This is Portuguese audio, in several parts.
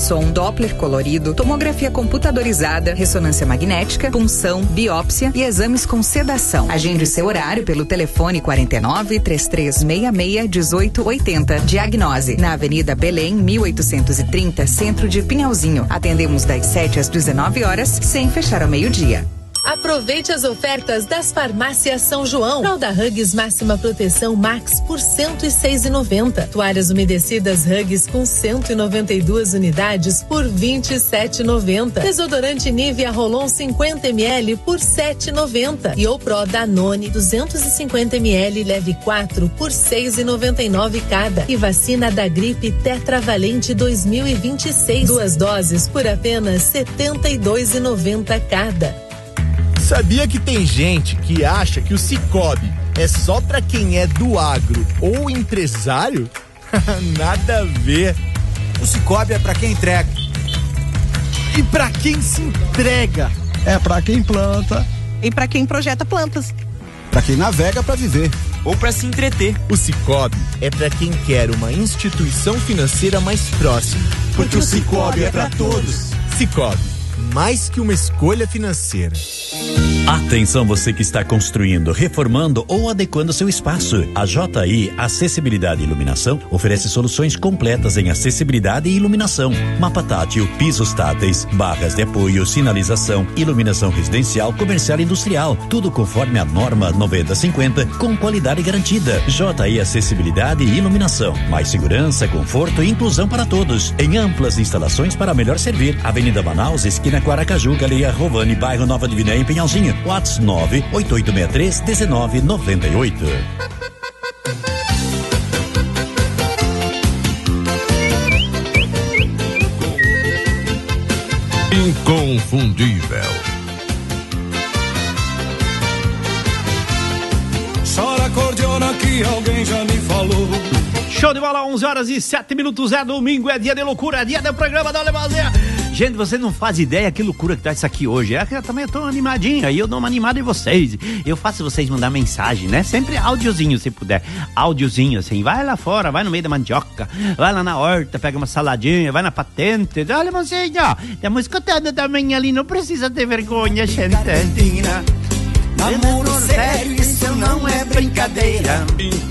ultrassom, Doppler colorido, tomografia computadorizada, ressonância magnética, punção, biópsia e exames com sedação. Agende seu horário pelo telefone 49 3366 1880. Diagnose na Avenida Belém, 1830, Centro de Pinhalzinho. Atendemos das 7 às 19 horas, sem fechar ao meio-dia. Aproveite as ofertas das farmácias São João. Fralda Huggies máxima proteção Max por R$106,90. Toalhas umedecidas Huggies com 192 unidades por R$27,90. Desodorante Nivea Rolon 50 ml por R$7,90. E o Pro Danone 250 ml leve 4 por R$6,99 cada. E vacina da gripe Tetravalente 2026. 2 doses por apenas R$72,90 cada. Sabia que tem gente que acha que o Sicoob é só pra quem é do agro ou empresário? Nada a ver. O Sicoob é pra quem entrega. E pra quem se entrega? É pra quem planta. E pra quem projeta plantas. Pra quem navega pra viver. Ou pra se entreter. O Sicoob é pra quem quer uma instituição financeira mais próxima. Porque o Sicoob é pra todos. Sicoob, mais que uma escolha financeira. Atenção, você que está construindo, reformando ou adequando seu espaço. A JI Acessibilidade e Iluminação oferece soluções completas em acessibilidade e iluminação. Mapa tátil, pisos táteis, barras de apoio, sinalização, iluminação residencial, comercial e industrial. Tudo conforme a norma 9050, com qualidade garantida. JI Acessibilidade e Iluminação. Mais segurança, conforto e inclusão para todos. Em amplas instalações para melhor servir. Avenida Manaus, esquina Guaracaju, Galeria Rovani, bairro Nova Divinéia, em Pinhalzinho. WhatsApp 98863-1998. Inconfundível. Chora acordeona que alguém já me falou. Show de bola, 11h07. É domingo, é dia de loucura, é dia do programa da Alemãozinha. Gente, você não faz ideia que loucura que tá isso aqui hoje. É que eu também tô animadinho, aí eu dou uma animada em vocês. Eu faço vocês mandar mensagem, né? Sempre áudiozinho, se puder. Áudiozinho, assim. Vai lá fora, vai no meio da mandioca, vai lá na horta, pega uma saladinha, vai na patente. Olha, mocinha, estamos escutando também ali, não precisa ter vergonha, gente. Namoro sério, isso não é brincadeira.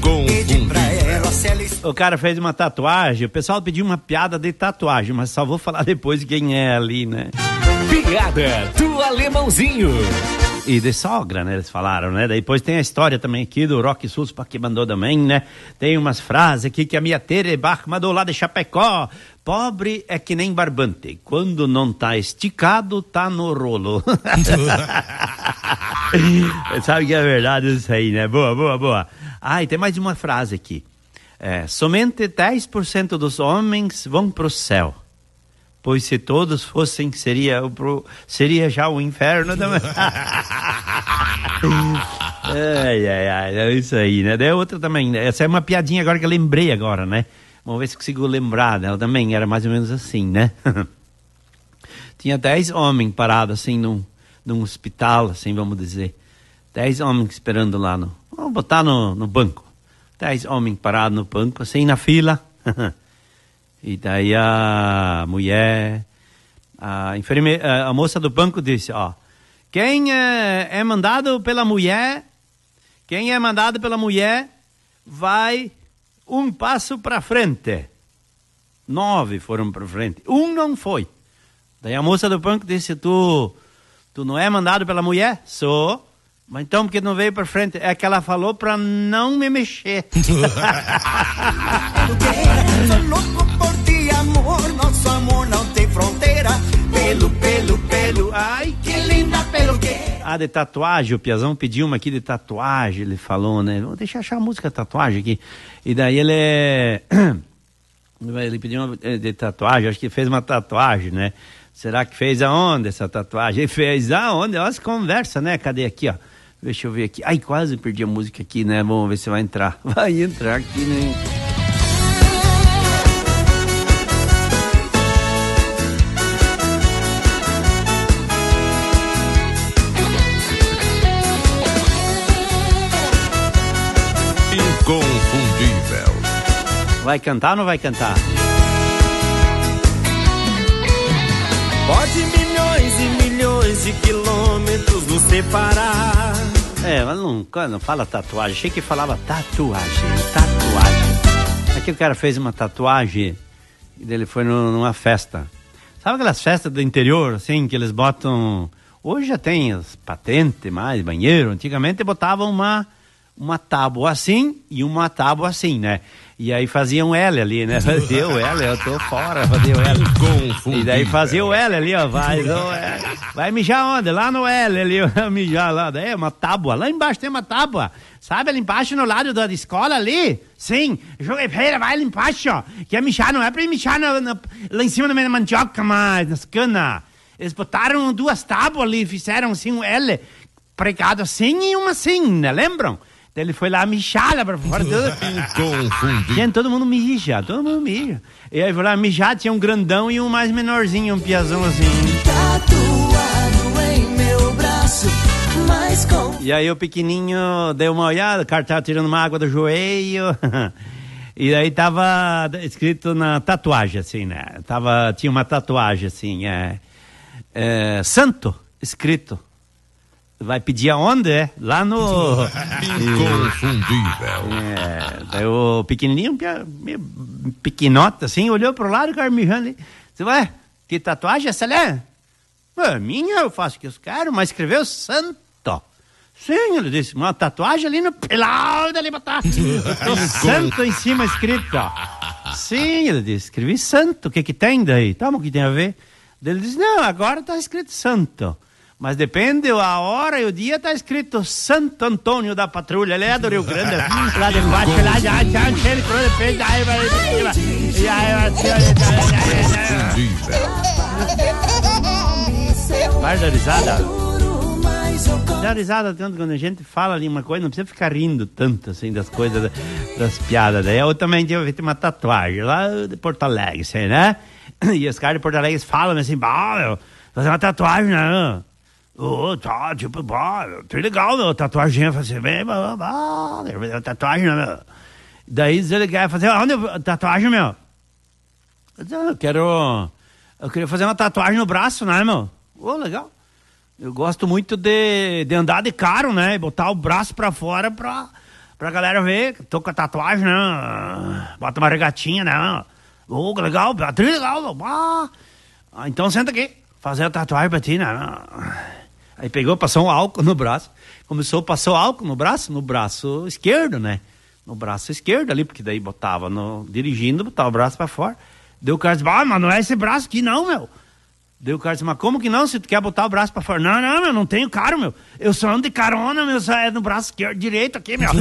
O cara fez uma tatuagem, o pessoal pediu uma piada de tatuagem, mas só vou falar depois de quem é ali, né? Piada do Alemãozinho. E de sogra, né? Eles falaram, né? Depois tem a história também aqui do Rock Suspa que mandou também, né? Tem umas frases aqui que a minha Tere Bach mandou lá de Chapecó. Pobre é que nem barbante. Quando não tá esticado, tá no rolo. Sabe que é verdade isso aí, né? Boa, boa, boa. Ah, e tem mais uma frase aqui. Somente 10% dos homens vão pro céu. Pois se todos fossem, seria já o inferno também. É isso aí, né? Daí outra também, essa é uma piadinha agora que eu lembrei agora, né? Vamos ver se consigo lembrar dela também, era mais ou menos assim, né? Tinha 10 homens parados assim num hospital, assim, vamos dizer. 10 homens esperando lá vamos botar no banco. 10 homens parados no banco, assim, na fila. E daí a mulher, a enfermeira, a moça do banco disse, quem é mandado pela mulher, vai um passo para frente. 9 foram para frente, um não foi. Daí a moça do banco disse, tu não é mandado pela mulher? Sou. Mas então, porque não veio para frente? É que ela falou para não me mexer. Sou louco por ti, amor, nosso amor não tem fronteira. Pelo, ai que linda pelo que. De tatuagem, o Piazão pediu uma aqui de tatuagem, ele falou, né? Deixa eu achar a música tatuagem aqui. E daí ele pediu uma de tatuagem, acho que fez uma tatuagem, né? Será que fez aonde essa tatuagem? Ele fez aonde? Olha as conversas, né? Cadê aqui, ó? Deixa eu ver aqui. Ai, quase perdi a música aqui, né? Vamos ver se vai entrar. Vai entrar aqui, né? Inconfundível. Vai cantar ou não vai cantar? quilômetros nos separar. Mas não fala tatuagem. Achei que falava tatuagem. Aqui o cara fez uma tatuagem e ele foi numa festa. Sabe aquelas festas do interior, assim, que eles botam... Hoje já tem as patentes, mais banheiro. Antigamente botavam uma tábua assim e uma tábua assim, né? E aí fazia um L ali, né? Fazia o L, eu tô fora, fazia o L. E daí fazia o L ali, ó. Vai mijar onde? Lá no L ali, ó, mijar lá. Daí é uma tábua. Lá embaixo tem uma tábua. Sabe, ali embaixo no lado da escola ali? Sim. Joguei feira, vai ali embaixo, ó. Quer mijar, não é pra ir mijar lá em cima da minha mandioca, mas nas canas. Eles botaram 2 tábuas ali, fizeram assim um L pregado assim e uma assim, né? Lembram? Ele foi lá mijar lá pra fora. Gente, todo mundo mija. E aí foi lá mijar, tinha um grandão e um mais menorzinho, um piazão assim. Tatuado em meu braço, mas com... E aí o pequenininho deu uma olhada, o cara tava tirando uma água do joelho. E aí tava escrito na tatuagem, assim, né? Tinha uma tatuagem, assim, santo, escrito. Vai pedir aonde? Lá no... Inconfundível. Daí o pequenininho, meio pequenote, assim, olhou pro lado, o cara mijando ali. Disse, ué, que tatuagem essa ali? Minha, eu faço o que eu quero, mas escreveu santo. Sim, ele disse, uma tatuagem ali no pilar dali botar. Santo em cima escrito, ó. Sim, ele disse, escrevi santo, o que tem daí? Toma, o que tem a ver? Ele disse, não, agora tá escrito santo. Mas depende a hora e o dia, tá escrito Santo Antônio da Patrulha. Ele é do Rio Grande, lá de baixo, lá já ele cruz de peito, aí vai... Vai dar risada. Dá risada tanto quando a gente fala ali uma coisa, não precisa ficar rindo tanto, assim, das coisas, das piadas. Daí eu também tinha feito uma tatuagem lá de Porto Alegre, assim, né? E os caras de Porto Alegre falam assim, fazer uma tatuagem, né? Tá, tipo, tá legal, meu, tatuagem, fazer bem, tatuagem, meu. Daí ele quer fazer, onde tatuagem, meu? Eu queria fazer uma tatuagem no braço, né, meu? Legal. Eu gosto muito de andar de carro, né, e botar o braço pra fora pra galera ver, tô com a tatuagem, né, bota uma regatinha, né, legal, legal, então senta aqui, fazer a tatuagem pra ti, né. Aí pegou, passou um álcool no braço. Passou álcool no braço esquerdo, né? No braço esquerdo ali, porque daí botava dirigindo, botava o braço pra fora. Deu o cara disse, mas não é esse braço aqui não, meu. Deu o cara disse, mas como que não, se tu quer botar o braço pra fora? Não, meu, não tenho carro, meu. Eu só ando de carona, meu, só é no braço esquerdo, direito aqui, meu.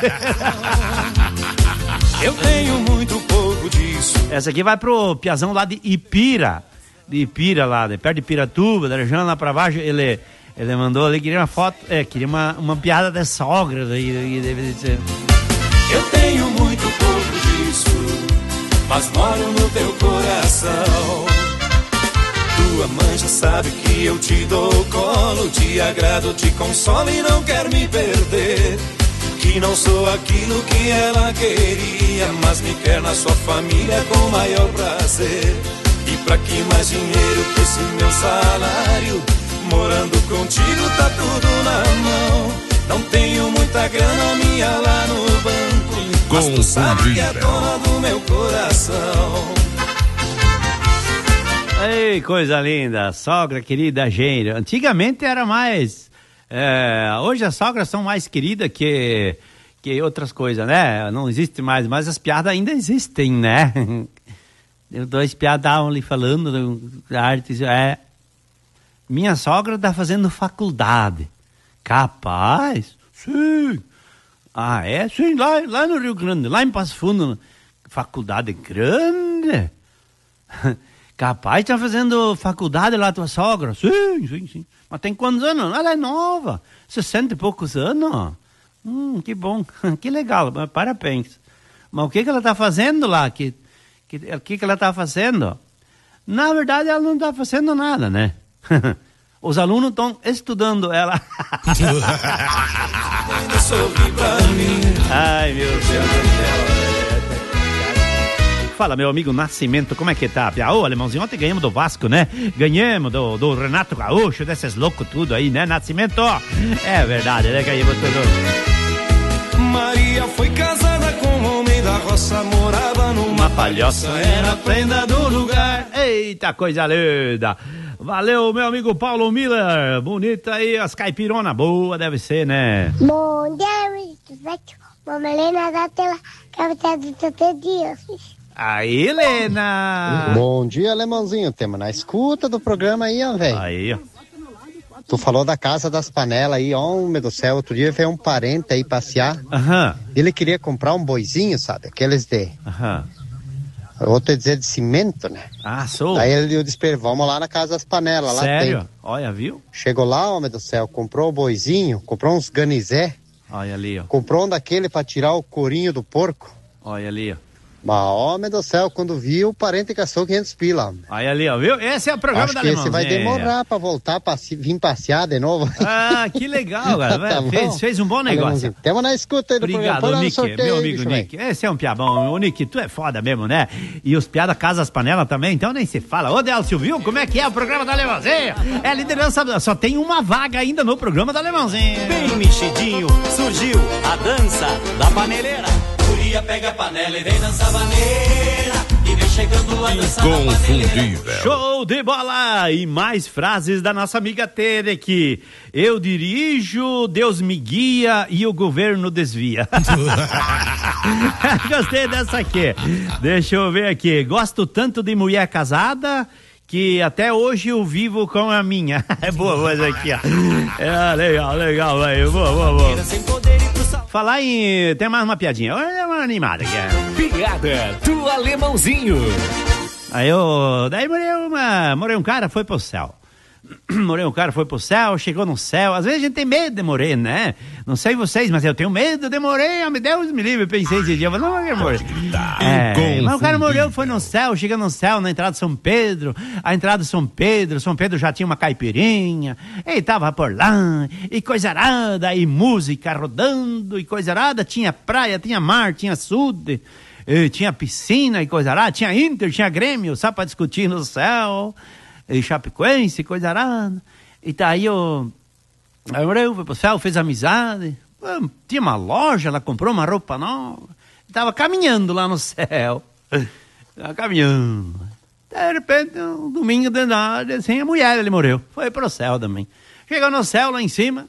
Eu tenho muito pouco disso. Essa aqui vai pro piazão lá de Ipira. Lá, perto de Piratuba, da região lá pra baixo, ele mandou ali, queria uma foto, queria uma piada de sogra, daí deve dizer. Eu tenho muito pouco disso, mas moro no teu coração. Tua mãe já sabe que eu te dou colo, te agrado, te consolo e não quero me perder. Que não sou aquilo que ela queria, mas me quer na sua família com o maior prazer. E pra que mais dinheiro que esse meu salário? Morando contigo tá tudo na mão. Não tenho muita grana minha lá no banco, mas tu sabe que é dona do meu coração. Ei, coisa linda, sogra querida gente. Antigamente era mais... hoje as sogras são mais queridas que outras coisas, né? Não existe mais, mas as piadas ainda existem, né? Eu 2 piadavam ali falando da arte. Minha sogra tá fazendo faculdade. Capaz? Sim. Sim, lá no Rio Grande, lá em Passo Fundo. Faculdade grande? Capaz, tá fazendo faculdade lá tua sogra? Sim. Mas tem quantos anos? Ela é nova. 60 e poucos anos. Que bom. Que legal. Parabéns. Mas o que ela tá fazendo lá? O que ela tá fazendo? Na verdade, ela não tá fazendo nada, né? Os alunos estão estudando ela. Ai, meu Deus do céu. Fala, meu amigo Nascimento, como é que tá? Ô, alemãozinho, ontem ganhamos do Vasco, né? Ganhamos do Renato Gaúcho, desses loucos tudo aí, né, Nascimento? É verdade, né? Ganhamos tudo. Maria foi casada com um homem da roça, morava numa palhoça, era prenda do lugar. Eita, coisa linda. Valeu, meu amigo Paulo Miller. Bonita aí, as caipirona. Boa, deve ser, né? Bom dia, Mamelena da tela, capital do Tete Dias. Aí, Helena. Bom dia, alemãozinho. Temos na escuta do programa aí, ó, velho. Aí, ó. Tu falou da Casa das Panelas aí, homem do céu. Outro dia veio um parente aí passear. Ele queria comprar um boizinho, sabe? Aqueles de... Outro dizer de cimento, né? Sou. Aí ele disse, vamos lá na Casa das Panelas. Sério? Lá tem. Olha, viu? Chegou lá, homem do céu, comprou o boizinho, comprou uns ganizé. Olha ali, ó. Comprou um daquele pra tirar o corinho do porco. Olha ali, ó. Mas, homem do céu, quando viu, o parente gastou 500 pila. Olha ali, ó, viu? Esse é o programa Acho da que esse vai Alemãozinha. demorar pra voltar, vir passear de novo. Que legal, cara. Tá fez um bom negócio. Temos na escuta aí do Obrigado, programa. Nick, meu amigo Nick. Esse é um piabão. Ô, Nick, tu é foda mesmo, né? E os piadas Casa as Panelas também, então nem se fala. Ô, Delcio, viu como é que é o programa da Alemãozinha? É a liderança, só tem uma vaga ainda no programa da Alemãozinha. Bem mexidinho, surgiu a dança da paneleira. Guria pega a panela e vem dançar vaneira. E vem chegando a dança Inconfundível. Show de bola! E mais frases da nossa amiga Tere aqui. Eu dirijo, Deus me guia e o governo desvia. Gostei dessa aqui. Deixa eu ver aqui. Gosto tanto de mulher casada que até hoje eu vivo com a minha. É boa essa aqui, ó. Legal, velho. Boa. Falar em... Tem mais uma piadinha. Olha uma animada aqui. Piada do Alemãozinho. Aí daí morei um cara, foi pro céu. Chegou no céu. Às vezes a gente tem medo de morrer, né? Não sei vocês, mas eu tenho medo de morrer. Deus me livre, pensei esse dia. Mas não vai morrer. Mas o cara morreu, foi no céu, chega no céu, na entrada de São Pedro. A entrada de São Pedro já tinha uma caipirinha. E tava por lá, e coisa arada, e música rodando, e coisa arada. Tinha praia, tinha mar, tinha açude, tinha piscina e coisa arada. Tinha Inter, tinha Grêmio, só pra discutir no céu. E Chapecoense, coisa arada. E tá aí eu fui pro céu, fez amizade. Tinha uma loja, ela comprou uma roupa nova. Tava caminhando lá no céu. Tava caminhando. De repente, um domingo de tarde, assim, a mulher, ele morreu. Foi pro céu também. Chegou no céu lá em cima.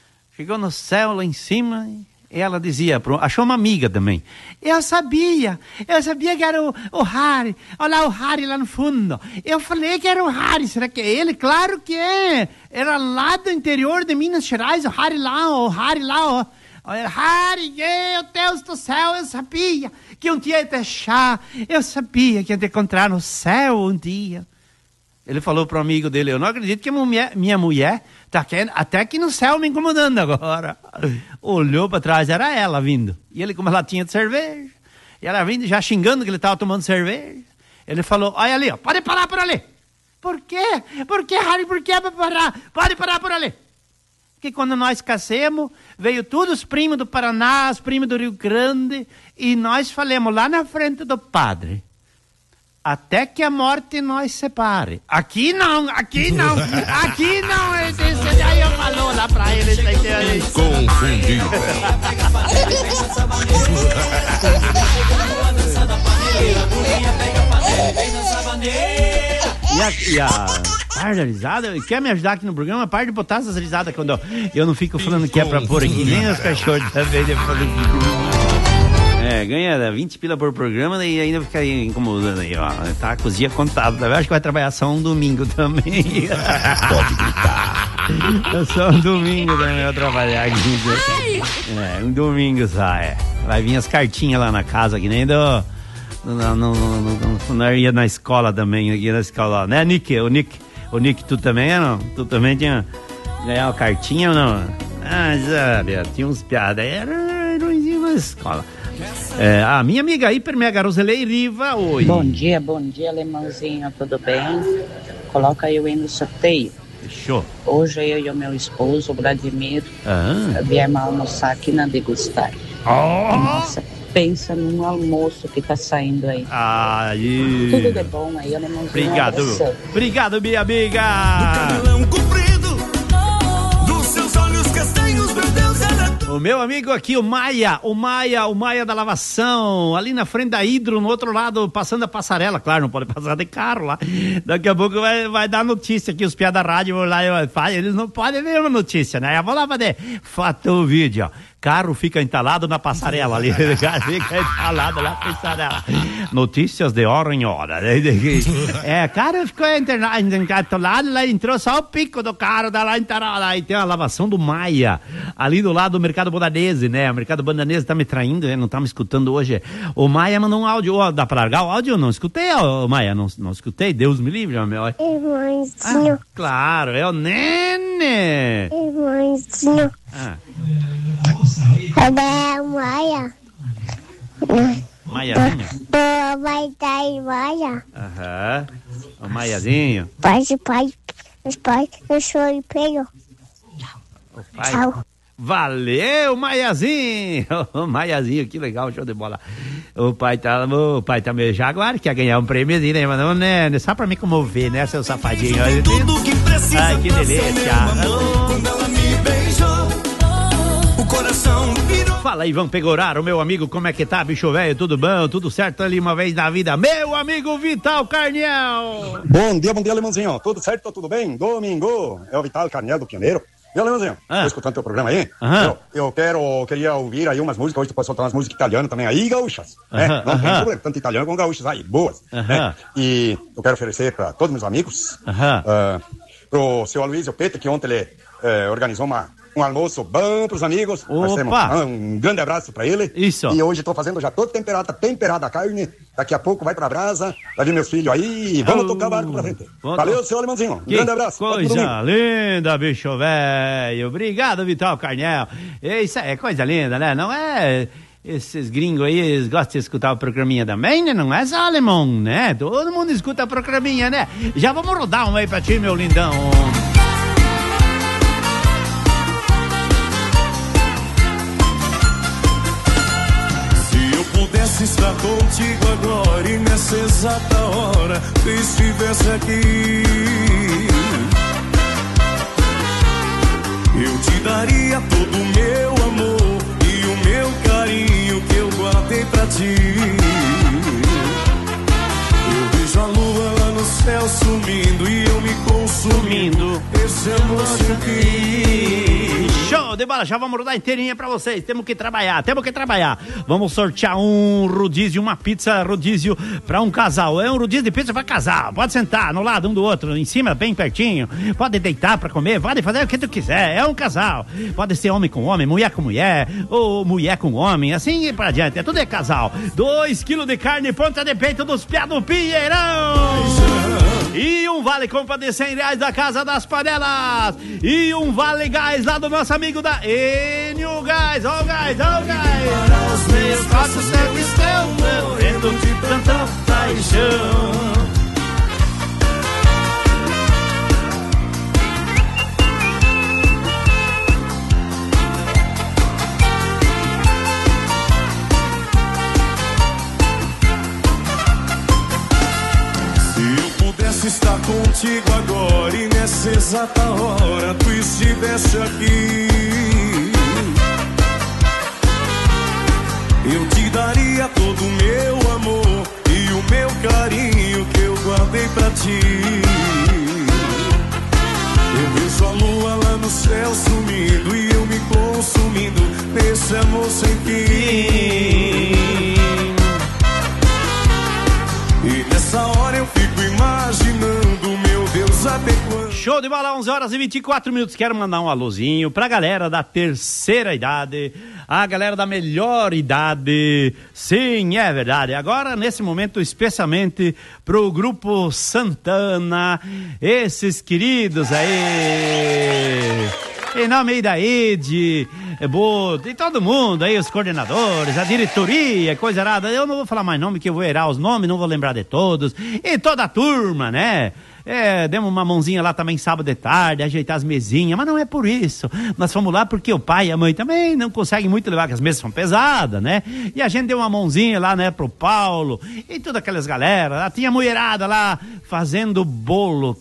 E ela dizia, achou uma amiga também. Eu sabia que era o Harry. Olha lá o Harry lá no fundo. Eu falei que era o Harry, será que é ele? Claro que é. Era lá do interior de Minas Gerais, o Harry lá, ó. Olha, Harry, meu Deus do céu, eu sabia que um dia ia te achar. Eu sabia que ia te encontrar no céu um dia. Ele falou pro amigo dele, eu não acredito que minha mulher tá até aqui no céu me incomodando agora. Olhou pra trás, era ela vindo. E ele com uma latinha de cerveja. E ela vindo já xingando que ele tava tomando cerveja. Ele falou, olha ali, ó, pode parar por ali. Por quê? Por que, Harry? Por que pra parar? Pode parar por ali. Porque quando nós casamos, veio todos os primos do Paraná, os primos do Rio Grande, e nós falamos lá na frente do padre. Até que a morte nos separe. Aqui não. Esse daí eu falou lá pra ele. Confundível. E a parte da risada, quer me ajudar aqui no programa? Parte de botar essas risadas quando eu não fico falando que é pra pôr aqui, nem os cachorros também. Ganha 20 pila por programa e ainda fica aí incomodando aí, ó. Tá a cozinha contada. Eu acho que vai trabalhar só um domingo também. Pode gritar. Só um domingo também vai trabalhar aqui. Um domingo só, Vai vir as cartinhas lá na casa, que nem não ia na escola também, aqui na escola, né, Nick? O Nick, tu também, não? Tu também tinha ganhar uma cartinha ou não? Sabe, tinha uns piadas, era heróizinho na escola. A minha amiga Hiper Mega Roselei Riva, oi. Bom dia, alemãozinho, tudo bem? Coloca eu aí no sorteio. Fechou. Hoje eu e o meu esposo, o Vladimir, viemos almoçar aqui na Degustar. Oh. Nossa, pensa no almoço que tá saindo aí. Aí. Tudo de bom aí, Alemãozinho. Obrigado. Obrigado, minha amiga. O meu amigo aqui, o Maia da lavação, ali na frente da Hidro, no outro lado, passando a passarela. Claro, não pode passar de carro lá. Daqui a pouco vai dar notícia aqui, os piá da rádio vão lá, eles não podem ver uma notícia, né? Eu vou lá fazer foto o vídeo, ó. Carro fica entalado na passarela ali. O carro fica entalado na passarela. Notícias de hora em hora. Cara ficou entalado, lá entrou só o pico do carro, lá entalado. Lá, e tem a lavação do Maia, ali do lado do Mercado Bandanese, né? O Mercado Bandanese tá me traindo, né? Não tá me escutando hoje. O Maia mandou um áudio. Dá pra largar o áudio? Não escutei, Maia. Não escutei. Deus me livre, meu. Irmãozinho. Claro, é o Nene. Irmãozinho. Cadê a Maia? Maiazinho? Vai dar em Maia. Aham. O Maiazinho. Pai, eu sou o Pedro. Tchau. Valeu, Maiazinho! O Maiazinho, que legal, show de bola. O pai tá meio jaguar, quer ganhar um prêmiozinho, né? Mas não, né? Só pra me comover, né, seu safadinho? Ai, que delícia! Quando ela me beijou, o coração virou. Fala aí, Ivan Pegoraro, meu amigo, como é que tá, bicho velho? Tudo bom? Tudo certo ali uma vez na vida? Meu amigo Vital Carniel! Bom dia, Alemãozinho. Tudo certo, tudo bem? Domingo, é o Vital Carniel do Pioneiro. E Alemãozinho, tô escutando teu programa aí. Eu queria ouvir aí umas músicas. Hoje tu pode soltar umas músicas italianas também aí, gaúchas. Né? Não tem problema, tanto italiano como gaúchas aí, boas. Né? E eu quero oferecer para todos meus amigos, pro seu Aloysio Peter, que ontem ele organizou um almoço bom pros amigos. Um grande abraço pra ele. Isso. E hoje tô fazendo já toda temperada a carne. Daqui a pouco vai pra brasa. Vai vir meus filhos aí e vamos tocar o barco pra frente. Valeu, seu Alemãozinho. Um grande abraço. Coisa linda, bicho velho. Obrigado, Vital Carniel. Isso é coisa linda, né? Não é... Esses gringos aí, eles gostam de escutar o programinha também, né? Não é só alemão, né? Todo mundo escuta o programinha, né? Já vamos rodar um aí pra ti, meu lindão. Pudesse estar contigo agora e nessa exata hora tu estivesse aqui, eu te daria todo o meu amor e o meu carinho que eu guardei pra ti. Eu vejo a lua lá no céu sumindo e eu me consumindo esse amor sem fim. Show de bola, já vamos rodar inteirinha pra vocês. Temos que trabalhar. Vamos sortear um rodízio, uma pizza rodízio pra um casal. É um rodízio de pizza pra casal. Pode sentar no lado um do outro, em cima, bem pertinho. Pode deitar pra comer, pode fazer o que tu quiser. É um casal. Pode ser homem com homem, mulher com mulher, ou mulher com homem, assim e pra adiante. Tudo é casal. 2 quilos de carne ponta de peito dos piá do Pinheirão. E um vale compra de R$100 da Casa das Panelas. E um vale gás lá do nosso amigo da Enio Gás. Ó o gás. Para os meus passos sempre estão morrendo de tanta paixão. Se estar contigo agora e nessa exata hora tu estivesse aqui, eu te daria todo o meu amor e o meu carinho que eu guardei pra ti. Eu vejo a lua lá no céu sumindo e eu me consumindo nesse amor sem fim. E nessa hora eu fico imaginando, meu Deus, até quando... Show de bola, 11 horas e 24 minutos. Quero mandar um alôzinho pra galera da terceira idade, a galera da melhor idade. Sim, é verdade. Agora, nesse momento, especialmente pro Grupo Santana, esses queridos aí... Em nome aí da Ed, de todo mundo aí, os coordenadores, a diretoria, coisa errada. Eu não vou falar mais nome, que eu vou errar os nomes, não vou lembrar de todos. E toda a turma, né? Demos uma mãozinha lá também sábado de tarde, ajeitar as mesinhas, mas não é por isso. Nós fomos lá porque o pai e a mãe também não conseguem muito levar, porque as mesas são pesadas, né? E a gente deu uma mãozinha lá, né, pro Paulo e todas aquelas galera. Lá tinha mulherada lá fazendo bolo,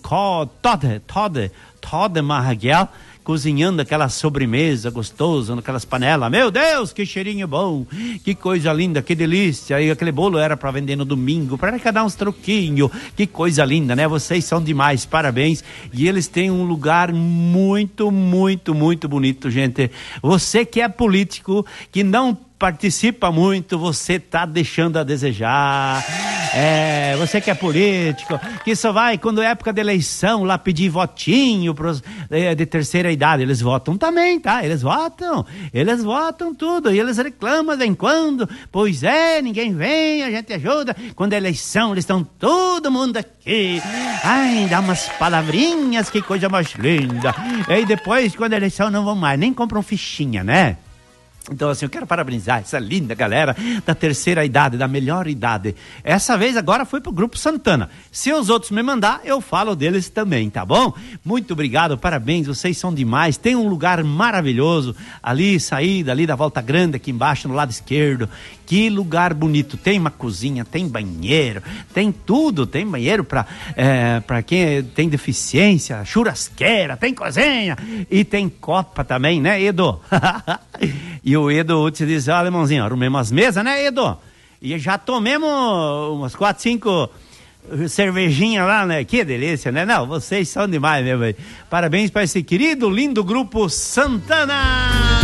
Tode Marraguel, cozinhando aquela sobremesa gostosa naquelas panelas. Meu Deus, que cheirinho bom, que coisa linda, que delícia. E aquele bolo era para vender no domingo, para arrecadar uns troquinhos. Que coisa linda, né? Vocês são demais, parabéns. E eles têm um lugar muito, muito, muito bonito, gente. Você que é político, que não participa muito, você tá deixando a desejar. Você que é político, que só vai quando é época de eleição lá pedir votinho pros de terceira idade. Eles votam também, tá? Eles votam tudo e eles reclamam de vez em quando. Pois é, ninguém vem, a gente ajuda. Quando é eleição, eles estão todo mundo aqui. Ai, dá umas palavrinhas, que coisa mais linda. E aí depois, quando é eleição, não vão mais, nem compram fichinha, né? Então, assim, eu quero parabenizar essa linda galera da terceira idade, da melhor idade. Essa vez agora foi pro Grupo Santana. Se os outros me mandar, eu falo deles também, tá bom? Muito obrigado, parabéns, vocês são demais. Tem um lugar maravilhoso ali, saída ali da Volta Grande, aqui embaixo, no lado esquerdo. Que lugar bonito. Tem uma cozinha, tem banheiro, tem tudo. Tem banheiro para quem tem deficiência, churrasqueira, tem cozinha e tem copa também, né, Edu? E o Edu te diz, ó, alemãozinho, arrumemos as mesas, né, Edu? E já tomemos umas 4, 5 cervejinhas lá, né? Que delícia, né? Não, vocês são demais, meu velho. Parabéns para esse querido, lindo Grupo Santana!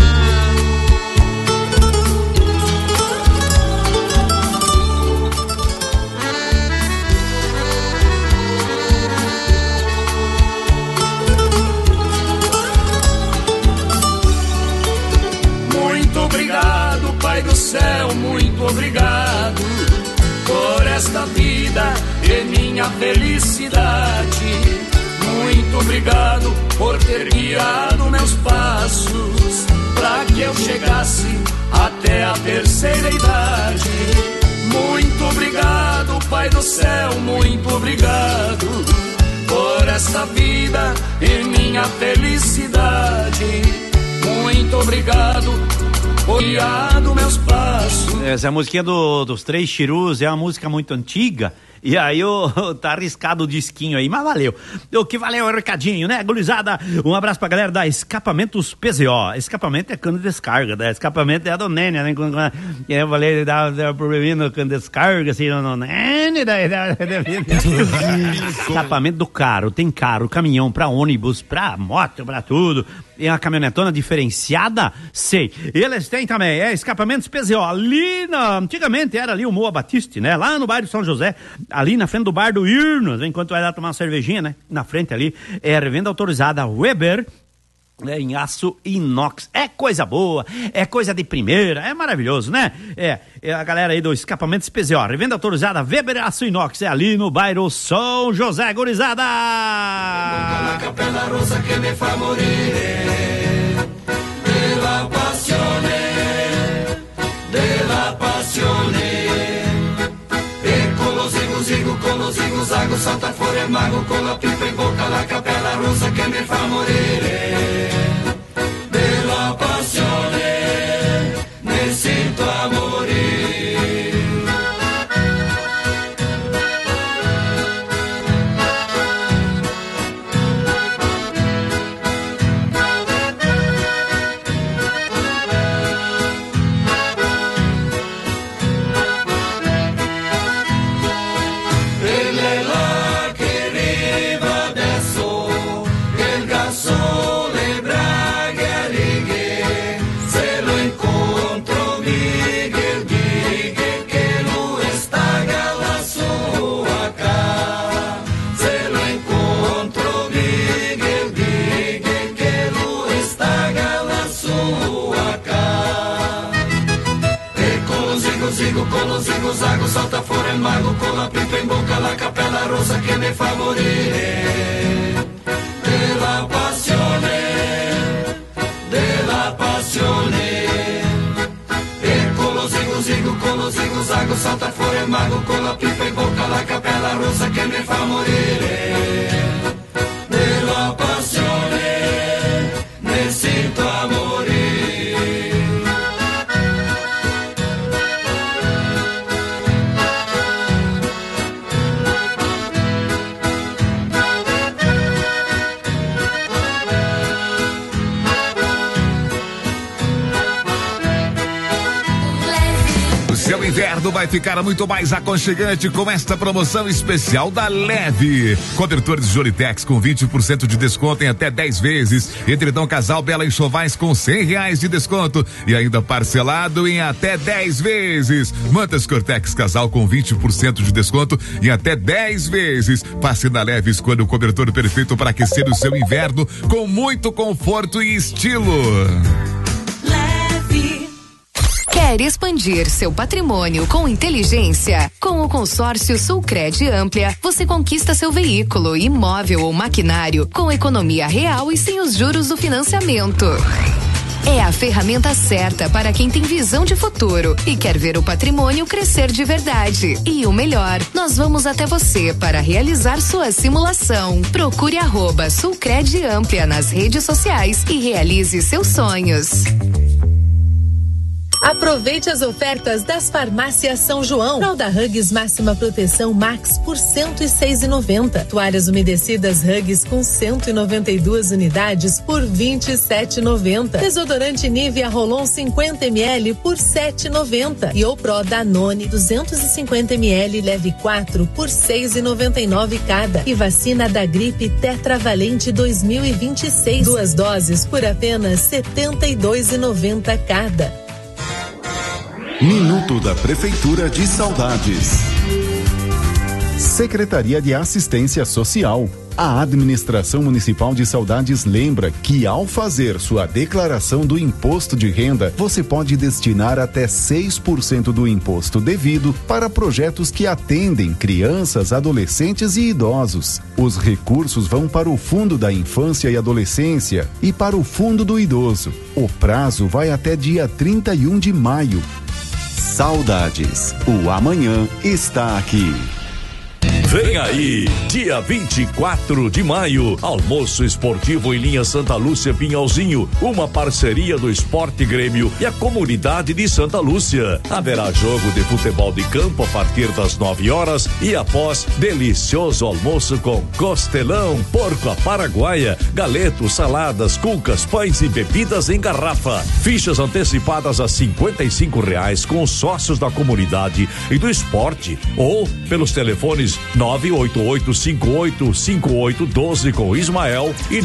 Obrigado, Pai do céu, muito obrigado por esta vida e minha felicidade. Muito obrigado por ter guiado meus passos para que eu chegasse até a terceira idade. Muito obrigado, Pai do céu, muito obrigado por esta vida e minha felicidade. Muito obrigado por guiado meus passos. Essa musiquinha dos Três Chirus é uma música muito antiga. E aí tá arriscado o disquinho aí, mas valeu. O que valeu é o recadinho, né, gurizada? Um abraço pra galera da Escapamentos PZO. Escapamento é cano de descarga, né? Escapamento é a do Nene, né? Eu falei, dá probleminha no cano de descarga, assim, no Nene. Escapamento do carro, tem carro, caminhão, pra ônibus, pra moto, pra tudo. E a caminhonetona diferenciada, sei. Eles têm também, Escapamentos PZO. Ali antigamente era ali o Moa Batiste, né? Lá no bairro de São José, ali na frente do bar do Irnos, enquanto vai lá tomar uma cervejinha, né? Na frente ali, é revenda autorizada Weber, em aço inox. É coisa boa, é coisa de primeira, é maravilhoso, né? É a galera aí do Escapamentos PZO, revenda autorizada Weber aço inox, é ali no bairro São José, gurizada! La capella rosa che mi fa morire della passione e con lo zigo-zago salta fuori il mago con la pipa in bocca, la capella rosa che mi fa morire della passione, mi sento a morire. Zigo-zago salta fuori il mago con la pipa in bocca, la capella rosa che mi fa morire della passione e con lo zigo-zago salta fuori il mago con la pipa in bocca, la capella rosa che mi fa morire. inverno vai ficar muito mais aconchegante com esta promoção especial da Leve. Cobertores Jolitex com 20% de desconto em até 10 vezes. Edredom Casal Bela Enxovais com R$100 de desconto e ainda parcelado em até 10 vezes. Mantas Cortex Casal com 20% de desconto em até 10 vezes. Passe na Leve, escolha o cobertor perfeito para aquecer o seu inverno com muito conforto e estilo. Quer expandir seu patrimônio com inteligência? Com o consórcio Sulcred Amplia, você conquista seu veículo, imóvel ou maquinário com economia real e sem os juros do financiamento. É a ferramenta certa para quem tem visão de futuro e quer ver o patrimônio crescer de verdade. E o melhor, nós vamos até você para realizar sua simulação. Procure @Sulcred Amplia nas redes sociais e realize seus sonhos. Aproveite as ofertas das farmácias São João. Fralda Huggies máxima proteção Max por R$106,90. Toalhas umedecidas Huggies com 192 unidades por R$27,90. Desodorante Nivea Rolon 50 ml por R$7,90. E o Pro Danone 250 ml leve 4 por R$6,99 cada. E vacina da gripe Tetravalente 2026. 2 doses por apenas R$72,90 cada. Minuto da Prefeitura de Saudades. Secretaria de Assistência Social. A Administração Municipal de Saudades lembra que, ao fazer sua declaração do imposto de renda, você pode destinar até 6% do imposto devido para projetos que atendem crianças, adolescentes e idosos. Os recursos vão para o Fundo da Infância e Adolescência e para o Fundo do Idoso. O prazo vai até dia 31 de maio. Saudades. O amanhã está aqui. Vem aí, dia 24 de maio, almoço esportivo em linha Santa Lúcia Pinhalzinho, uma parceria do Esporte Grêmio e a comunidade de Santa Lúcia. Haverá jogo de futebol de campo a partir das 9 horas e após, delicioso almoço com costelão, porco à paraguaia, galetos, saladas, cucas, pães e bebidas em garrafa. Fichas antecipadas a R$55 com os sócios da comunidade e do esporte ou pelos telefones 988585812 com Ismael e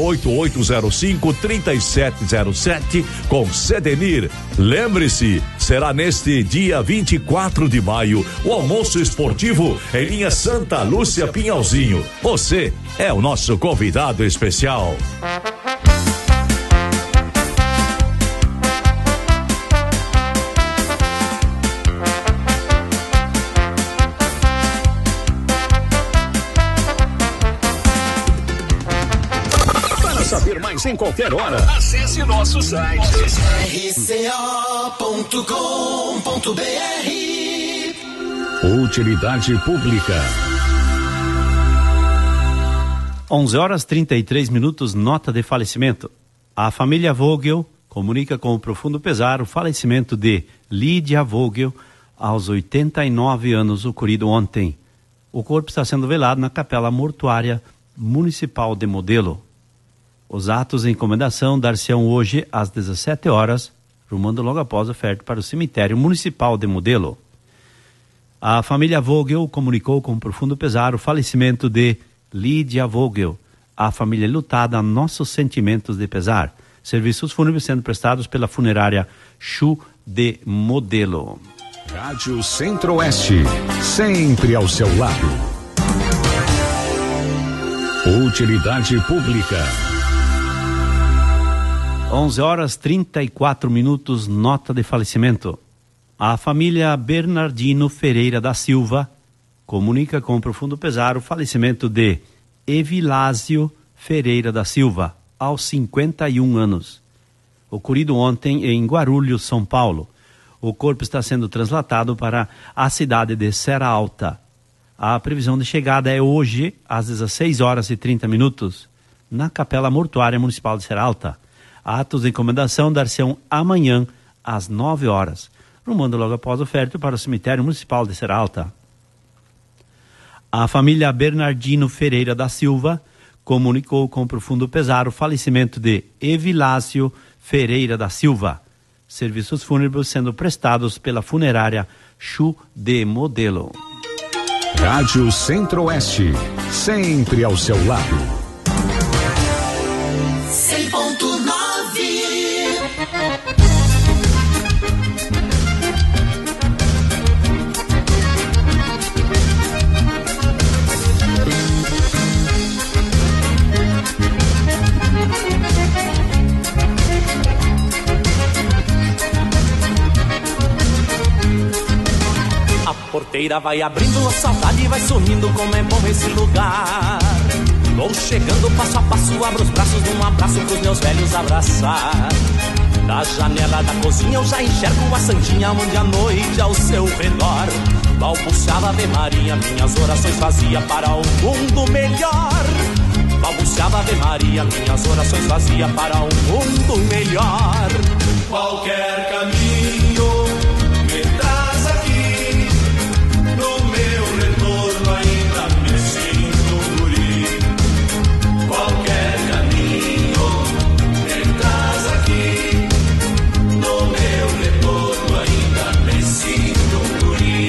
988053707 com Sedenir. Lembre-se, será neste dia 24 de maio o almoço esportivo em linha Santa Lúcia Pinhalzinho. Você é o nosso convidado especial. Saber mais em qualquer hora. Acesse nosso site rco.com.br. Utilidade Pública. 11h33, nota de falecimento. A família Vogel comunica com profundo pesar o falecimento de Lídia Vogel aos 89 anos, ocorrido ontem. O corpo está sendo velado na Capela Mortuária Municipal de Modelo. Os atos de encomendação dar-se-ão hoje às 17 horas, rumando logo após a oferta para o cemitério municipal de Modelo. A família Vogel comunicou com profundo pesar o falecimento de Lídia Vogel. A família lutada, nossos sentimentos de pesar. Serviços fúnebres sendo prestados pela funerária Chu de Modelo. Rádio Centro-Oeste, sempre ao seu lado. Utilidade Pública. 11h34, nota de falecimento. A família Bernardino Ferreira da Silva comunica com profundo pesar o falecimento de Evilásio Ferreira da Silva, aos 51 anos. Ocorrido ontem em Guarulhos, São Paulo. O corpo está sendo translatado para a cidade de Serra Alta. A previsão de chegada é hoje, às 16h30, na Capela Mortuária Municipal de Serra Alta. Atos de encomendação dar-se-ão amanhã, às 9 horas, rumando logo após a oferta para o cemitério municipal de Serra Alta. A família Bernardino Ferreira da Silva comunicou com profundo pesar o falecimento de Evilásio Ferreira da Silva. Serviços fúnebres sendo prestados pela funerária Chu de Modelo. Rádio Centro-Oeste, sempre ao seu lado. 100.9. Porteira vai abrindo, a saudade vai sumindo, como é bom esse lugar. Vou chegando passo a passo, abro os braços num abraço pros meus velhos abraçar. Da janela da cozinha eu já enxergo a santinha onde a noite ao seu redor balbuciava Ave Maria, minhas orações fazia para um mundo melhor. Balbuciava Ave Maria, minhas orações fazia para um mundo melhor. Qualquer caminho me traz aqui, no meu retorno ainda me sinto guri. Qualquer caminho me traz aqui, no meu retorno ainda me sinto guri.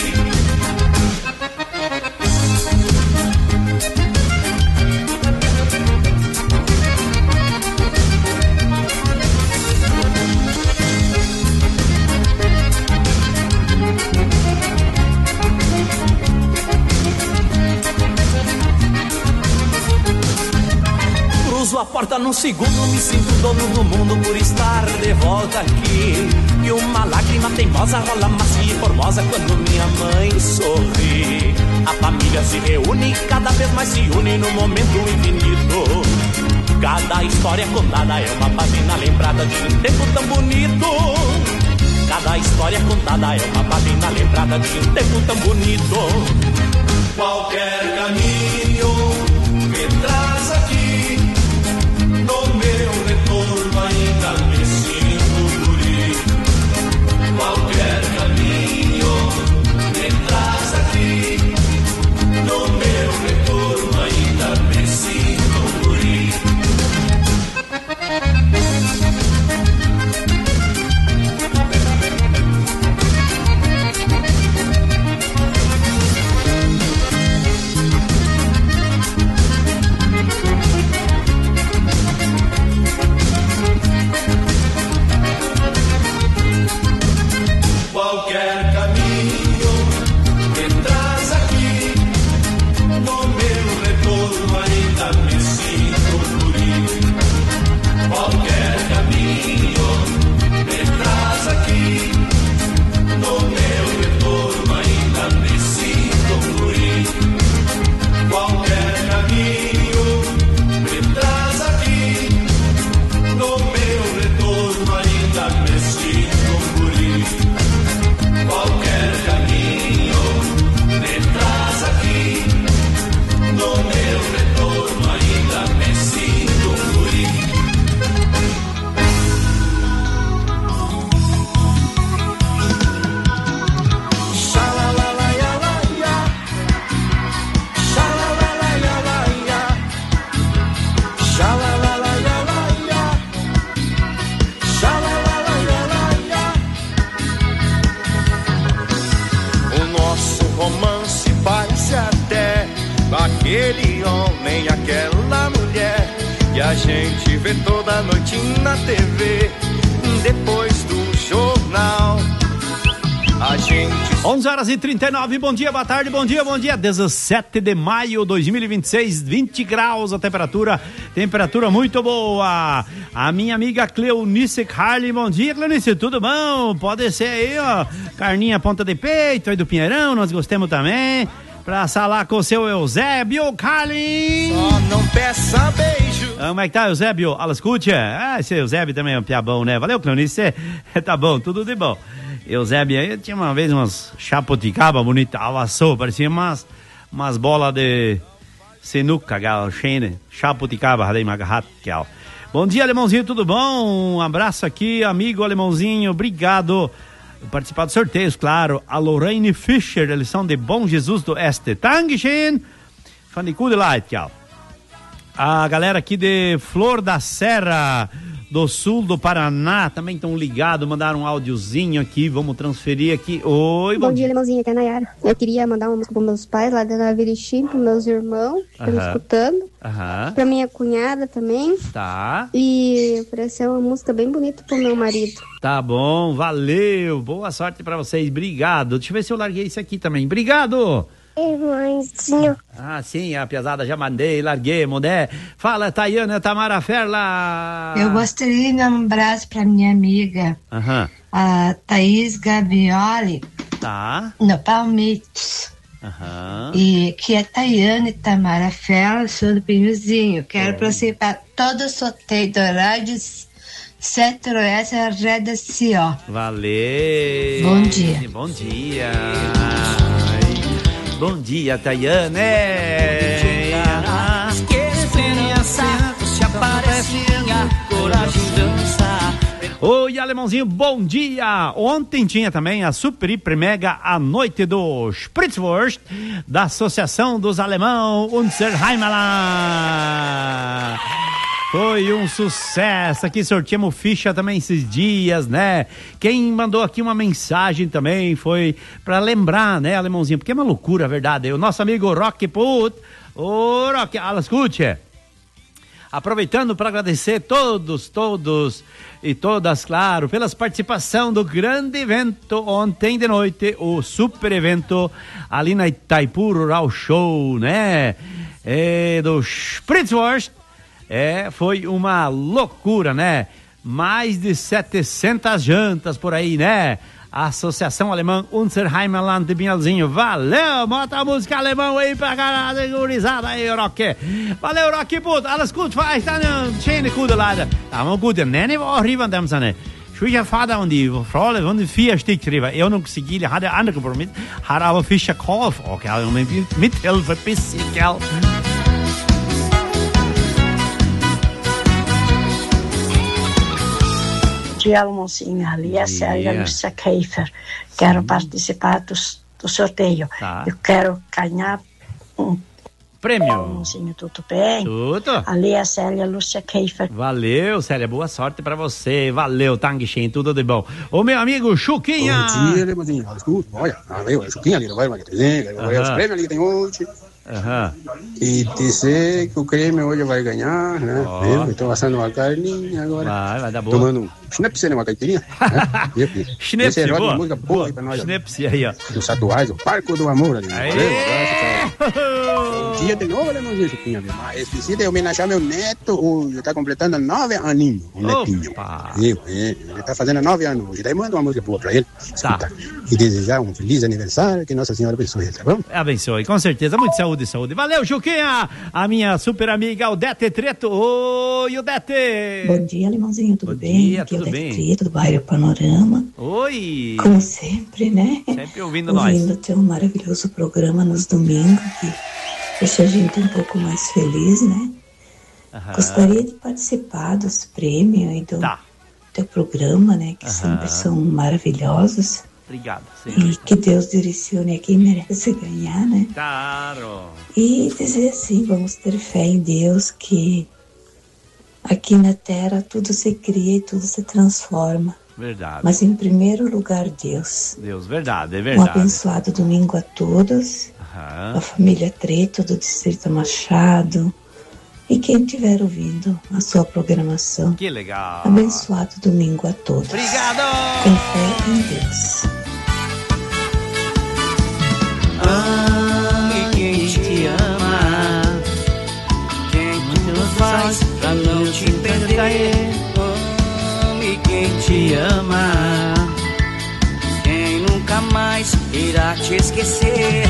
Cruzo a porta num segundo, me sinto dono do mundo por estar de volta aqui. E uma lágrima teimosa rola macia e formosa quando minha mãe sorri. A família se reúne, cada vez mais se une no momento infinito. Cada história contada é uma página lembrada de um tempo tão bonito. Cada história contada é uma página lembrada de um tempo tão bonito. Qualquer caminho me traz aqui, no meu retorno ainda me sinto guri. Qualquer caminho me traz aqui, no meu retorno ainda me sinto guri. Qualquer caminho me traz aqui, no meu retorno ainda me sinto guri. Qualquer caminho me traz aqui, no meu retorno ainda me sinto guri. Qualquer caminho me traz aqui, no meu retorno ainda me sinto guri. Qualquer caminho me traz aqui, no meu retorno ainda me sinto guri. Xalalalaialaia, xalalalaialaia, xalalalaialaia, xalalalaialaia. O nosso romance parece até aquele homem e aquela mulher que a gente vê toda noite na TV, depois do jornal. A gente 11h39, bom dia, boa tarde, bom dia, bom dia. 17 de maio de 2026, 20 graus a temperatura muito boa. A minha amiga Cleonice Harley, bom dia, Cleonice, tudo bom? Pode ser aí, ó, carninha ponta de peito aí do Pinheirão, nós gostamos também. Pra salar com o seu Eusébio Carlin. Só não peça beijo. Como é que tá, Eusébio? Ala, escute. Esse Eusébio também é um piabão, né? Valeu, Cleonice. Tá bom, tudo de bom. Eusébio aí tinha uma vez umas chapoticaba bonita, avassou, parecia umas bolas de sinuca, galchene, chapoticaba, radei magarrat, gal. Bom dia, Alemãozinho, tudo bom? Um abraço aqui, amigo Alemãozinho, obrigado. Participar dos sorteios, claro. A Lorraine Fischer, eles são de Bom Jesus do Este. Dankeschön. Von die gute Leute, tchau. A galera aqui de Flor da Serra, do sul do Paraná também estão ligados, mandaram um áudiozinho aqui, vamos transferir aqui. Oi, bom dia, Alemãozinho, aqui é a Nayara. Eu queria mandar uma música para meus pais lá da Navirixi, para meus irmãos que estão escutando, para minha cunhada também. Tá. E oferecer uma música bem bonita pro meu marido. Tá bom, valeu, boa sorte para vocês, obrigado. Deixa eu ver se eu larguei isso aqui também, obrigado. Irmãozinho. Ah, sim, a piazada já mandei, larguei, modé. Fala, Tayana Tamara Ferla. Eu gostaria de dar um abraço pra minha amiga, a Thaís Gavioli, no Palmitos. E que é Tayana Tamara Ferla, sou do Pinhozinho. Quero participar todo o sorteio do Rádio Centro-Oeste Reda Cio. Valeu. Bom dia. Bom dia. Bom dia, Tayane. Oi, Alemãozinho, bom dia. Ontem tinha também a Super Hiper Mega a noite do Spritzwurst da Associação dos Alemão Unserheimerland. Foi um sucesso, aqui sorteamos ficha também esses dias, né? Quem mandou aqui uma mensagem também foi para lembrar, né, Alemãozinho? Porque é uma loucura, a verdade. O nosso amigo Rock Put, o Rock, escute. Aproveitando para agradecer todos e todas, claro, pelas participação do grande evento ontem de noite, o super evento ali na Itaipu Rural Show, né? Do Spritzwurst. Foi uma loucura, né? Mais de 700 jantas por aí, né? A Associação Alemã Unserheimerland de Pinhalzinho. Valeu, bota a música alemão aí pra caralho, gurizada aí, Rock. Valeu, Rock, puto. Alles gut, faz, tá, schöne gute Leute. Aber gut, nenne wir auch rüber, dem Sinne. Schwiegervater und die Frau und die 4 Stück drüber. Ich não consegui, ele hatte andere Probleme, hat aber Fischer gekauft. Okay, also mithilfe, ein bisschen, gell? Alemãozinho, ali é Célia Lúcia Keifer. Quero participar do sorteio. Eu quero ganhar um prêmio. Alemãozinho, tudo bem? Tudo. Ali é Célia Lúcia Keifer. Valeu, Célia, boa sorte pra você. Valeu, Tangchen, tudo de bom. O meu amigo Chuquinha. Bom dia, Alemãozinho. Olha, valeu, Chuquinha ali, vai, os prêmios ali tem hoje. E dizer que o creme hoje vai ganhar, né? Estou assando uma carninha agora. Vai dar boa. Tomando um Schnepsi, né? Uma caipirinha. Schnepsi, é uma música boa aí pra nós. Schnepsi aí, ó. Dos Atuais, o Parco do Amor ali. Valeu, bom dia de novo, Alemãozinho, Chuquinha. Mas esqueci de homenagear meu neto, ele tá completando 9 aninhos, o netinho. Ele tá fazendo 9 anos hoje. Daí manda uma música boa pra ele. Escuta. E desejar um feliz aniversário, que Nossa Senhora abençoe ele, tá bom? Abençoe, com certeza. Muito saúde. Valeu, Juquinha, a minha super amiga Odete Treto. Oi, Odete. Bom dia, Alemãozinho, tudo bem? Dia, aqui tudo é bem? Treto, do bairro Panorama. Oi. Como sempre, né? Sempre ouvindo nós. Ouvindo teu maravilhoso programa nos domingos, que deixa a gente um pouco mais feliz, né? Gostaria de participar dos prêmios aí do teu programa, né? Que sempre são maravilhosos. Obrigado. E que Deus direcione a quem merece ganhar, né? Claro. E dizer assim, vamos ter fé em Deus, que aqui na Terra tudo se cria e tudo se transforma. Verdade. Mas em primeiro lugar, Deus. Deus, verdade, é Um verdade. abençoado domingo a todos, a família Treto do Distrito Machado e quem estiver ouvindo a sua programação. Que legal. Abençoado domingo a todos. Obrigado. Com fé em Deus. Ame quem te ama, quem tudo faz pra não te perder. Ame quem te ama, quem nunca mais irá te esquecer.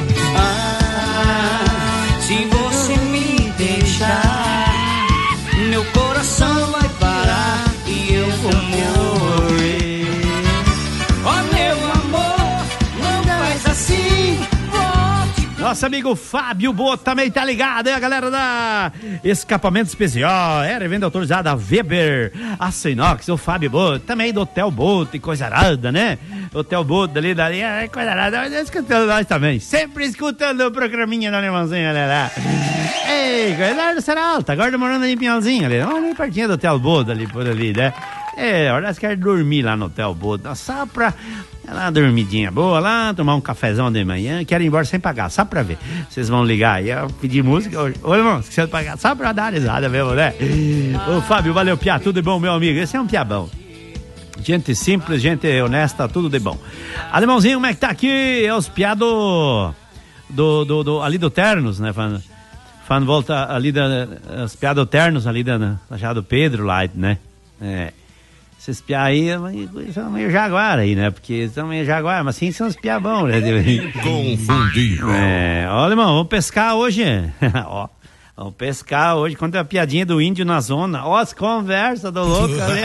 Se você me deixar, meu coração vai parar e eu vou morrer. Oh, meu amor, não faz assim. Nosso amigo Fábio Boto também tá ligado, hein? A galera da Escapamento Especial, revenda autorizada, a Weber, a Sinox, o Fábio Boto, também do Hotel Boto e coisa arada, né? Hotel Buda ali, dali, coisa nada, escutando nós também. Sempre escutando o programinha da Alemãozinha, né? Ei, coisa do Serra Alta, agora morando ali em Pinhalzinho, ali pertinho do Hotel Buda, ali por ali, né? Olha, elas querem dormir lá no Hotel Buda, só pra uma dormidinha boa lá, tomar um cafezão de manhã, quero ir embora sem pagar, só pra ver. Vocês vão ligar aí, eu pedi música hoje. Ô, irmão, esqueci de pagar, só pra dar risada mesmo, né? Ô, Fábio, valeu, Piá, tudo de bom, meu amigo? Esse é um piabão. Gente simples, gente honesta, tudo de bom. Alemãozinho, como é que tá aqui? É os piados ali do Ternos, né? Fan volta ali os piados Ternos ali da Chá do Pedro lá, né? Esses piá aí são meio jaguar aí, né? Porque são meio jaguar, mas sim são os piá bons, né? Confundido. Olha, irmão, vamos pescar hoje. Ó. Vamos pescar hoje, conta a piadinha do índio na zona. Ó, as conversas do louco ali.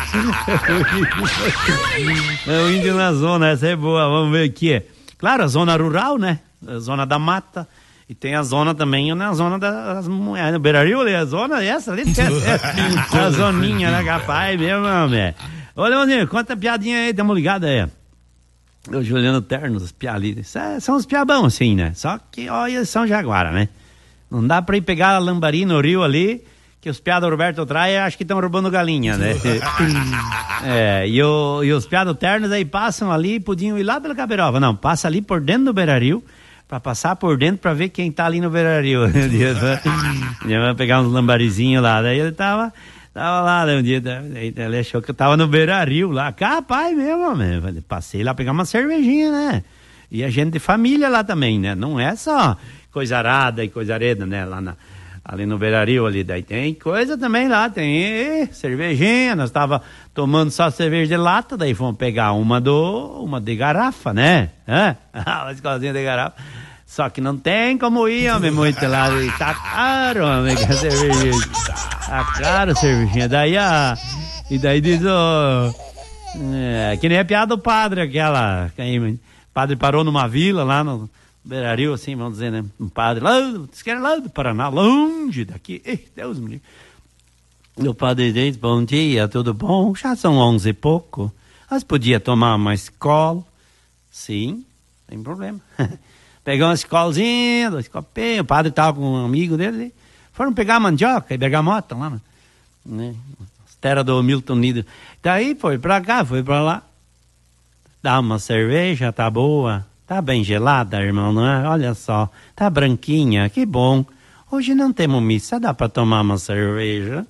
O índio na zona, essa é boa, vamos ver aqui. Claro, a zona rural, né? A zona da mata. E tem a zona também, né? A zona das mulheres. No Beira-Rio, ali, a zona essa ali. A zoninha, né, capaz, meu nome. Ô, Leoninho, conta a piadinha aí, tamo ligado aí. O Juliano Ternos, os piá ali. São os piabão, assim, né? Só que, olha, são jaguara, né? Não dá pra ir pegar a lambari no rio ali, que os piá do Roberto Traia acho que estão roubando galinha, né? E os piá do Ternos aí passam ali, podiam ir lá pela Caberova. Não, passa ali por dentro do Beira-Rio, pra passar por dentro pra ver quem tá ali no Beira-Rio. Ele vai pegar uns lambarizinhos lá. Daí ele tava lá, né, um dia, ele achou que eu tava no Beira-Rio lá. Capaz mesmo, né? Passei lá pegar uma cervejinha, né? E a gente de família lá também, né? Não é só coisa arada e coisa areda, né? Ali no Beira-Rio, ali. Daí tem coisa também lá, tem cervejinha. Nós tava tomando só cerveja de lata, daí fomos pegar uma de garrafa, né? Uma escolinha de garrafa. Só que não tem como ir, homem, muito lá. Tá caro, homem, a cervejinha. Tá caro a cervejinha. E daí diz que nem a piada do padre, aquela. O padre parou numa vila lá no Beira-Rio, assim, vamos dizer, né? Um padre lá, diz que era lá do Paraná, longe daqui. Deus me livre. O padre diz, bom dia, tudo bom? Já são 11 e pouco. Mas podia tomar uma escola? Sim, sem problema. Pegou uma escolzinha, 2 copinhos, o padre estava com um amigo dele, foram pegar mandioca e bergamota lá, né? Terra do Milton Nido. Daí foi pra cá, foi pra lá. Dá uma cerveja, tá boa. Tá bem gelada, irmão, não é? Olha só, tá branquinha, que bom. Hoje não temos missa, dá pra tomar uma cerveja.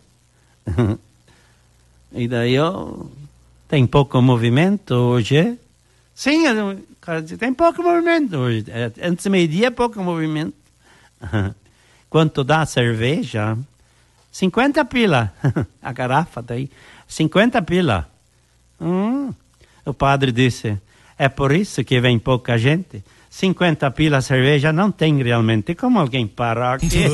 E daí, tem pouco movimento hoje? Sim, tem pouco movimento hoje. Antes do meio-dia, pouco movimento. Quanto dá a cerveja? 50 pila. A garrafa daí. 50 pila. O padre disse... É por isso que vem pouca gente. 50 pila cerveja não tem realmente como alguém parar aqui.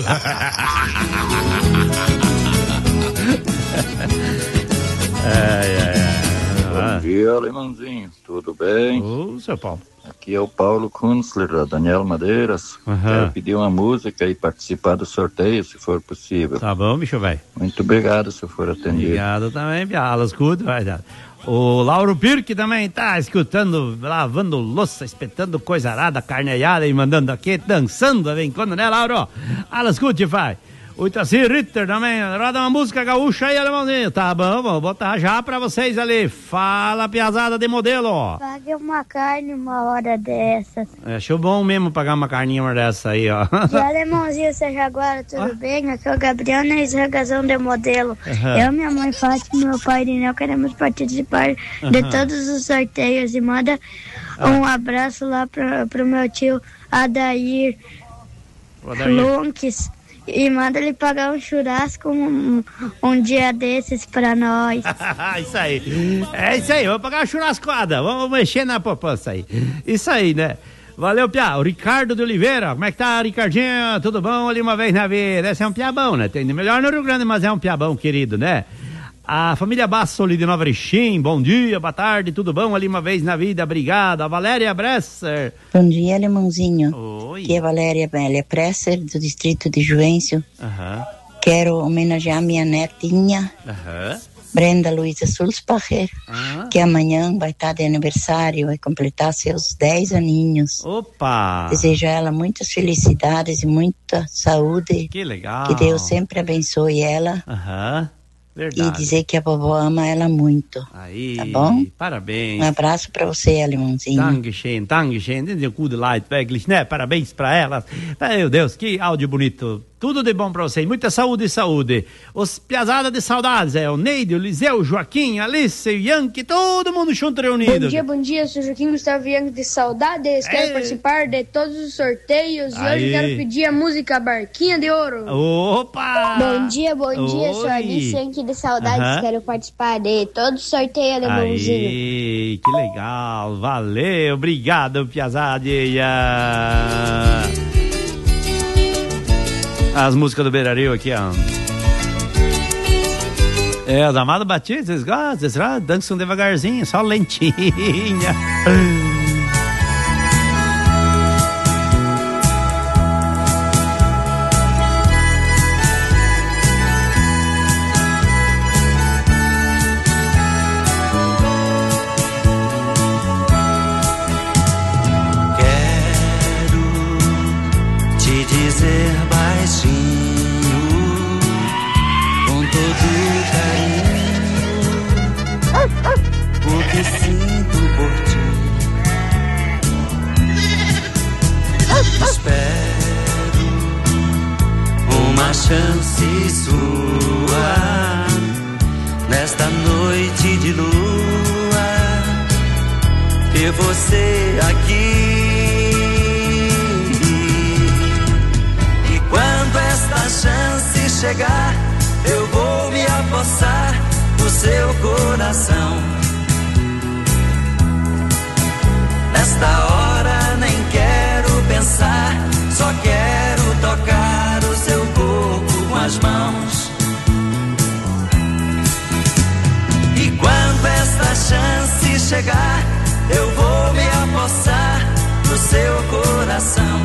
Bom dia, Alemãozinho. Tudo bem? Seu Paulo. Aqui é o Paulo Kunstler, da Daniel Madeiras. Quero pedir uma música e participar do sorteio, se for possível. Tá bom, bicho, vai. Muito obrigado, se eu for atendido. Obrigado também, Piala. Escuta, vai dar. O Lauro Pirque também tá escutando, lavando louça, espetando coisa arada, carneada e mandando aqui, dançando, vem quando, né, Lauro? Escute, vai. O Itaci Ritter também, roda uma música gaúcha aí, Alemãozinho. Tá bom, vou botar já pra vocês ali. Fala, piazada de modelo. Pague uma carne uma hora dessas. Achou bom mesmo pagar uma carninha uma dessa aí, ó. E Alemãozinho, seja agora, tudo bem? Aqui é o Gabriel Neis Regazão de modelo. Eu, minha mãe Fátima e meu pai Irineu queremos participar de todos os sorteios. E manda um abraço lá pro meu tio Adair Flunques. E manda ele pagar um churrasco um dia desses pra nós. Isso aí. É isso aí, vamos pagar uma churrascada. Vamos mexer na poupança aí. Isso aí, né? Valeu, Piá. O Ricardo de Oliveira. Como é que tá, Ricardinho? Tudo bom ali uma vez na vida? Esse é um piabão, né? Tem melhor no Rio Grande, mas é um piabão, querido, né? A família Bassoli de Nova Erechim, bom dia, boa tarde, tudo bom ali uma vez na vida, obrigado. A Valéria Bresser. Bom dia, Alemãozinho. Oi. Aqui é a Valéria Bresser, do distrito de Juvencio. Quero homenagear minha netinha, Brenda Luiza Sulzbacher, que amanhã vai estar de aniversário, vai completar seus 10 aninhos. Opa! Desejo a ela muitas felicidades e muita saúde. Que legal! Que Deus sempre abençoe ela. Verdade. E dizer que a vovó ama ela muito. Aí, tá bom? Parabéns. Um abraço pra você, alemãozinho. Dankeschön. Wirklich, né? Parabéns pra ela. Meu Deus, que áudio bonito. Tudo de bom pra vocês. Muita saúde e saúde. Os piazada de saudades. É o Neide, o Liseu, o Joaquim, a Alice, o Yankee, todo mundo junto reunido. Bom dia. Sou Joaquim Gustavo Yankee de Saudades. Quero participar de todos os sorteios. E hoje quero pedir a música Barquinha de Ouro. Opa! Bom dia. Sou a Alice Yankee de Saudades. Quero participar de todos os sorteios, alemãozinho. Aí, que legal. Valeu. Obrigado, piazada. As músicas do Beira-Rio aqui, ó. Os Amado Batista, vocês gostam? Dançam devagarzinho, só lentinha. Quero te dizer baixinho, com todo carinho, o que sinto por ti. Espero uma chance sua nesta noite de lua, ter você aqui. Quando esta chance chegar, eu vou me apossar do seu coração. Nesta hora nem quero pensar, só quero tocar o seu corpo com as mãos. E quando esta chance chegar, eu vou me apossar do seu coração.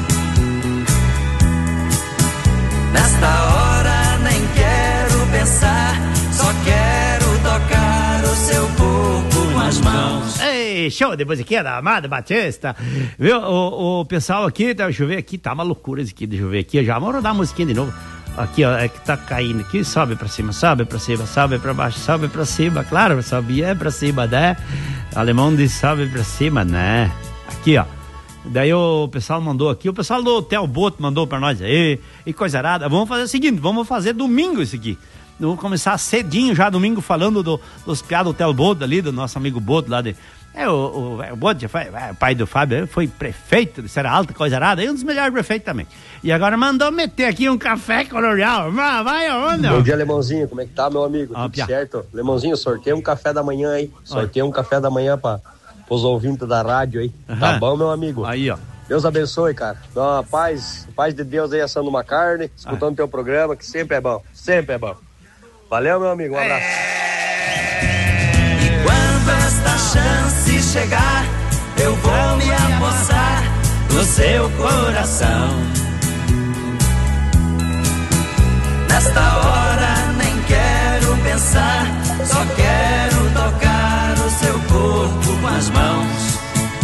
Nesta hora nem quero pensar, só quero tocar o seu corpo com as mãos. Ei, show de musiquinha da Amado Batista. Viu, o pessoal aqui, deixa eu ver aqui, tá uma loucura isso aqui, deixa eu ver aqui, já vamos rodar a musiquinha de novo. Aqui, ó, é que tá caindo aqui, sobe pra cima, sobe pra cima, sobe pra baixo, sobe pra cima, claro, sobe pra cima, né? O alemão diz sobe pra cima, né? Aqui, ó. Daí o pessoal mandou aqui, o pessoal do Hotel Boto mandou pra nós aí, e coisa arada. Vamos fazer o seguinte, vamos fazer domingo isso aqui. Vamos começar cedinho já domingo falando dos piados do Hotel Boto ali, do nosso amigo Boto lá de... O Boto, o pai do Fábio, foi prefeito de Serra Alta, coisa arada, e um dos melhores prefeitos também. E agora mandou meter aqui um café colonial. Vai aonde? Bom dia, Lemãozinho, como é que tá, meu amigo? Tudo certo? Lemãozinho, sorteio um café da manhã aí. Sorteio um café da manhã pros ouvintes da rádio aí. Tá bom, meu amigo? Aí, ó. Deus abençoe, cara. Dá uma paz de Deus aí assando uma carne, escutando teu programa, que sempre é bom. Sempre é bom. Valeu, meu amigo. Um abraço. E quando esta chance chegar, eu vou me apossar do seu coração. Nesta hora nem quero pensar, só quero tocar o seu corpo com as mãos.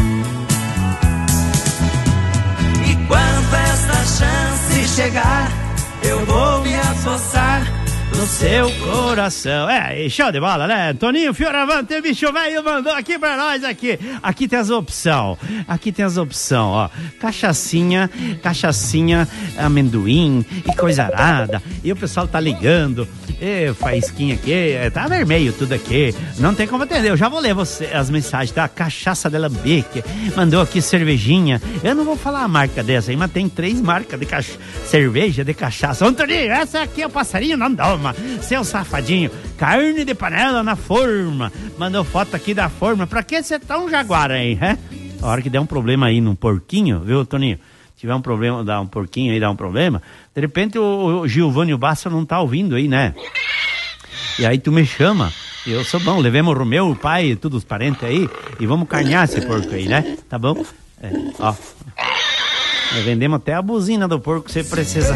E quando esta chance chegar, eu vou me apossar no seu coração. Show de bola, né? Toninho Fioravante, bicho velho, mandou aqui pra nós aqui. Aqui tem as opções. Ó. Cachaçinha, amendoim e coisa arada. E o pessoal tá ligando. Faísquinha aqui, tá vermelho tudo aqui. Não tem como atender. Eu já vou ler as mensagens, tá? Cachaça de Lambique. Mandou aqui cervejinha. Eu não vou falar a marca dessa aí, mas tem 3 marcas de cerveja, de cachaça. Toninho, essa aqui é o passarinho, não doma. Seu safadinho, carne de panela na forma. Mandou foto aqui da forma. Pra que você tá um jaguar aí, né? A hora que der um problema aí num porquinho, viu, Toninho? Tiver um problema, dá um porquinho aí, dá um problema. De repente o Giovanni Bassa não tá ouvindo aí, né? E aí tu me chama. Eu sou bom, levemos o Romeu, o pai, todos os parentes aí. E vamos carnear esse porco aí, né? Tá bom? Ó. Nós vendemos até a buzina do porco que você precisa.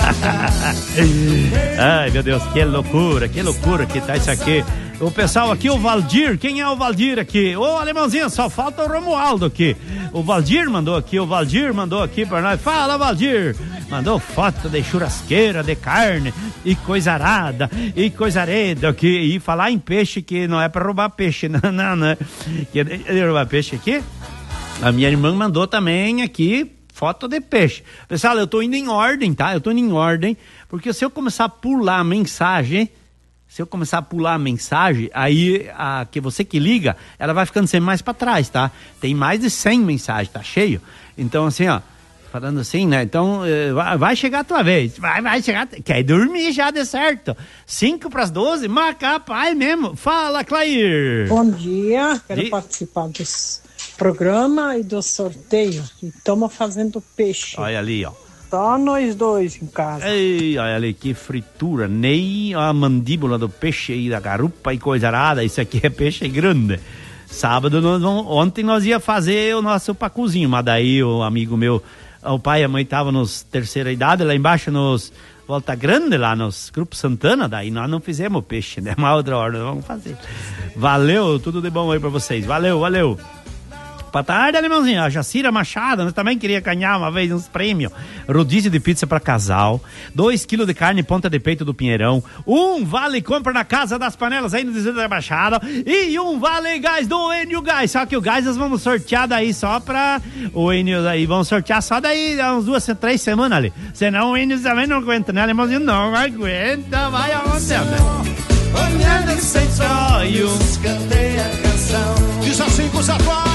Ai, meu Deus, que loucura que tá isso aqui. O pessoal aqui, o Valdir, quem é o Valdir aqui? Ô, alemãozinho, só falta o Romualdo aqui. O Valdir mandou aqui pra nós. Fala, Valdir! Mandou foto de churrasqueira, de carne, e coisa arada, e coisa areda aqui. E falar em peixe, que não é pra roubar peixe, não. Quer roubar peixe aqui? A minha irmã mandou também aqui foto de peixe. Pessoal, eu tô indo em ordem, tá? Porque se eu começar a pular a mensagem, aí que você que liga, ela vai ficando sempre mais para trás, tá? Tem mais de 100 mensagens, tá cheio. Então, assim, ó, falando assim, né? Então, vai chegar a tua vez. Vai chegar. Quer dormir já, de certo. 5:12, marca, pai mesmo. Fala, Clair. Bom dia, quero participar desse programa e do sorteio. E estamos fazendo peixe. Olha ali, ó. Só nós dois em casa. Ei, olha ali, que fritura. Nem a mandíbula do peixe e da garupa e coisa arada. Isso aqui é peixe grande. Sábado, ontem nós ia fazer o nosso pacuzinho, mas daí o amigo meu, o pai e a mãe estavam nos terceira idade, lá embaixo nos Volta Grande, lá nos Grupos Santana, daí nós não fizemos peixe, né? Uma outra hora nós vamos fazer. Valeu, tudo de bom aí pra vocês. Valeu. Boa tarde, alemãozinho. A Jacira Machado, nós também queria ganhar uma vez uns prêmios. Rodízio de pizza para casal, 2 quilos de carne ponta de peito do Pinheirão, vale compra na Casa das Panelas aí no Distrito da Baixada e vale gás do Enio Gás. Só que o gás nós vamos sortear daí só pra o Enio daí, vamos sortear só daí uns 2, 3 semanas ali. Senão o Enio também não aguenta, né, alemãozinho? Não aguenta, vai aonde, né? Olhando sem sonhos, cantei a canção. Diz assim com os atuais.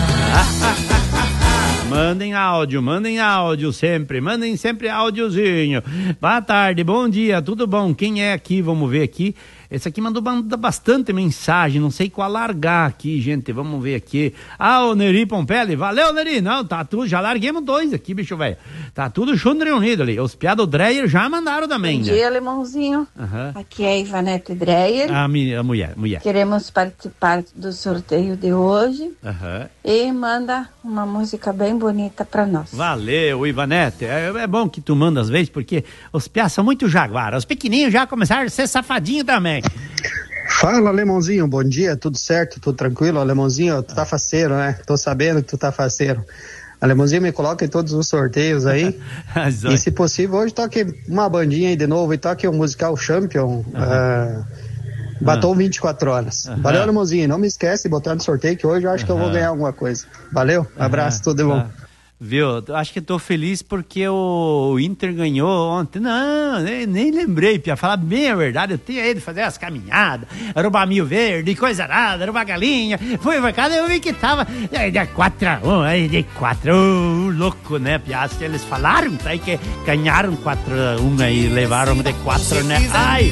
Mandem áudio sempre, mandem sempre áudiozinho. Boa tarde, bom dia, tudo bom? Quem é aqui? Vamos ver aqui. Esse aqui mandou bastante mensagem, não sei qual largar aqui, gente, vamos ver aqui. O Neri Pompelli, valeu, Neri. Não, tá tudo, já larguemos 2 aqui, bicho velho. Tá tudo junto reunido ali. Os piados Dreyer já mandaram também, né? Bom dia, alemãozinho. Aqui é a Ivanete Dreyer. A mulher. Queremos participar do sorteio de hoje. E manda uma música bem bonita pra nós. Valeu, Ivanete. É bom que tu manda às vezes, porque os piados são muito jaguar. Os pequenininhos já começaram a ser safadinhos também. Fala, Alemãozinho, bom dia, tudo certo, tudo tranquilo? Alemãozinho, tu tá faceiro, né? Tô sabendo que tu tá faceiro. Alemãozinho, me coloca em todos os sorteios aí. E se possível, hoje toque uma bandinha aí de novo e toque o musical Champion, Batom 24 horas. Valeu, Alemãozinho, não me esquece de botar no sorteio que hoje eu acho que eu vou ganhar alguma coisa. Valeu, abraço, tudo de bom. Viu, acho que tô feliz porque o Inter ganhou ontem. Não, nem lembrei, pra falar bem a verdade, eu tinha ido fazer as caminhadas, roubar milho verde, coisa nada, roubar galinha. Fui pra casa e eu vi que tava de 4-1, aí de 4-1, louco, né, piaço? Eles falaram aí que ganharam 4-1 aí, levaram de 4, né? Ai!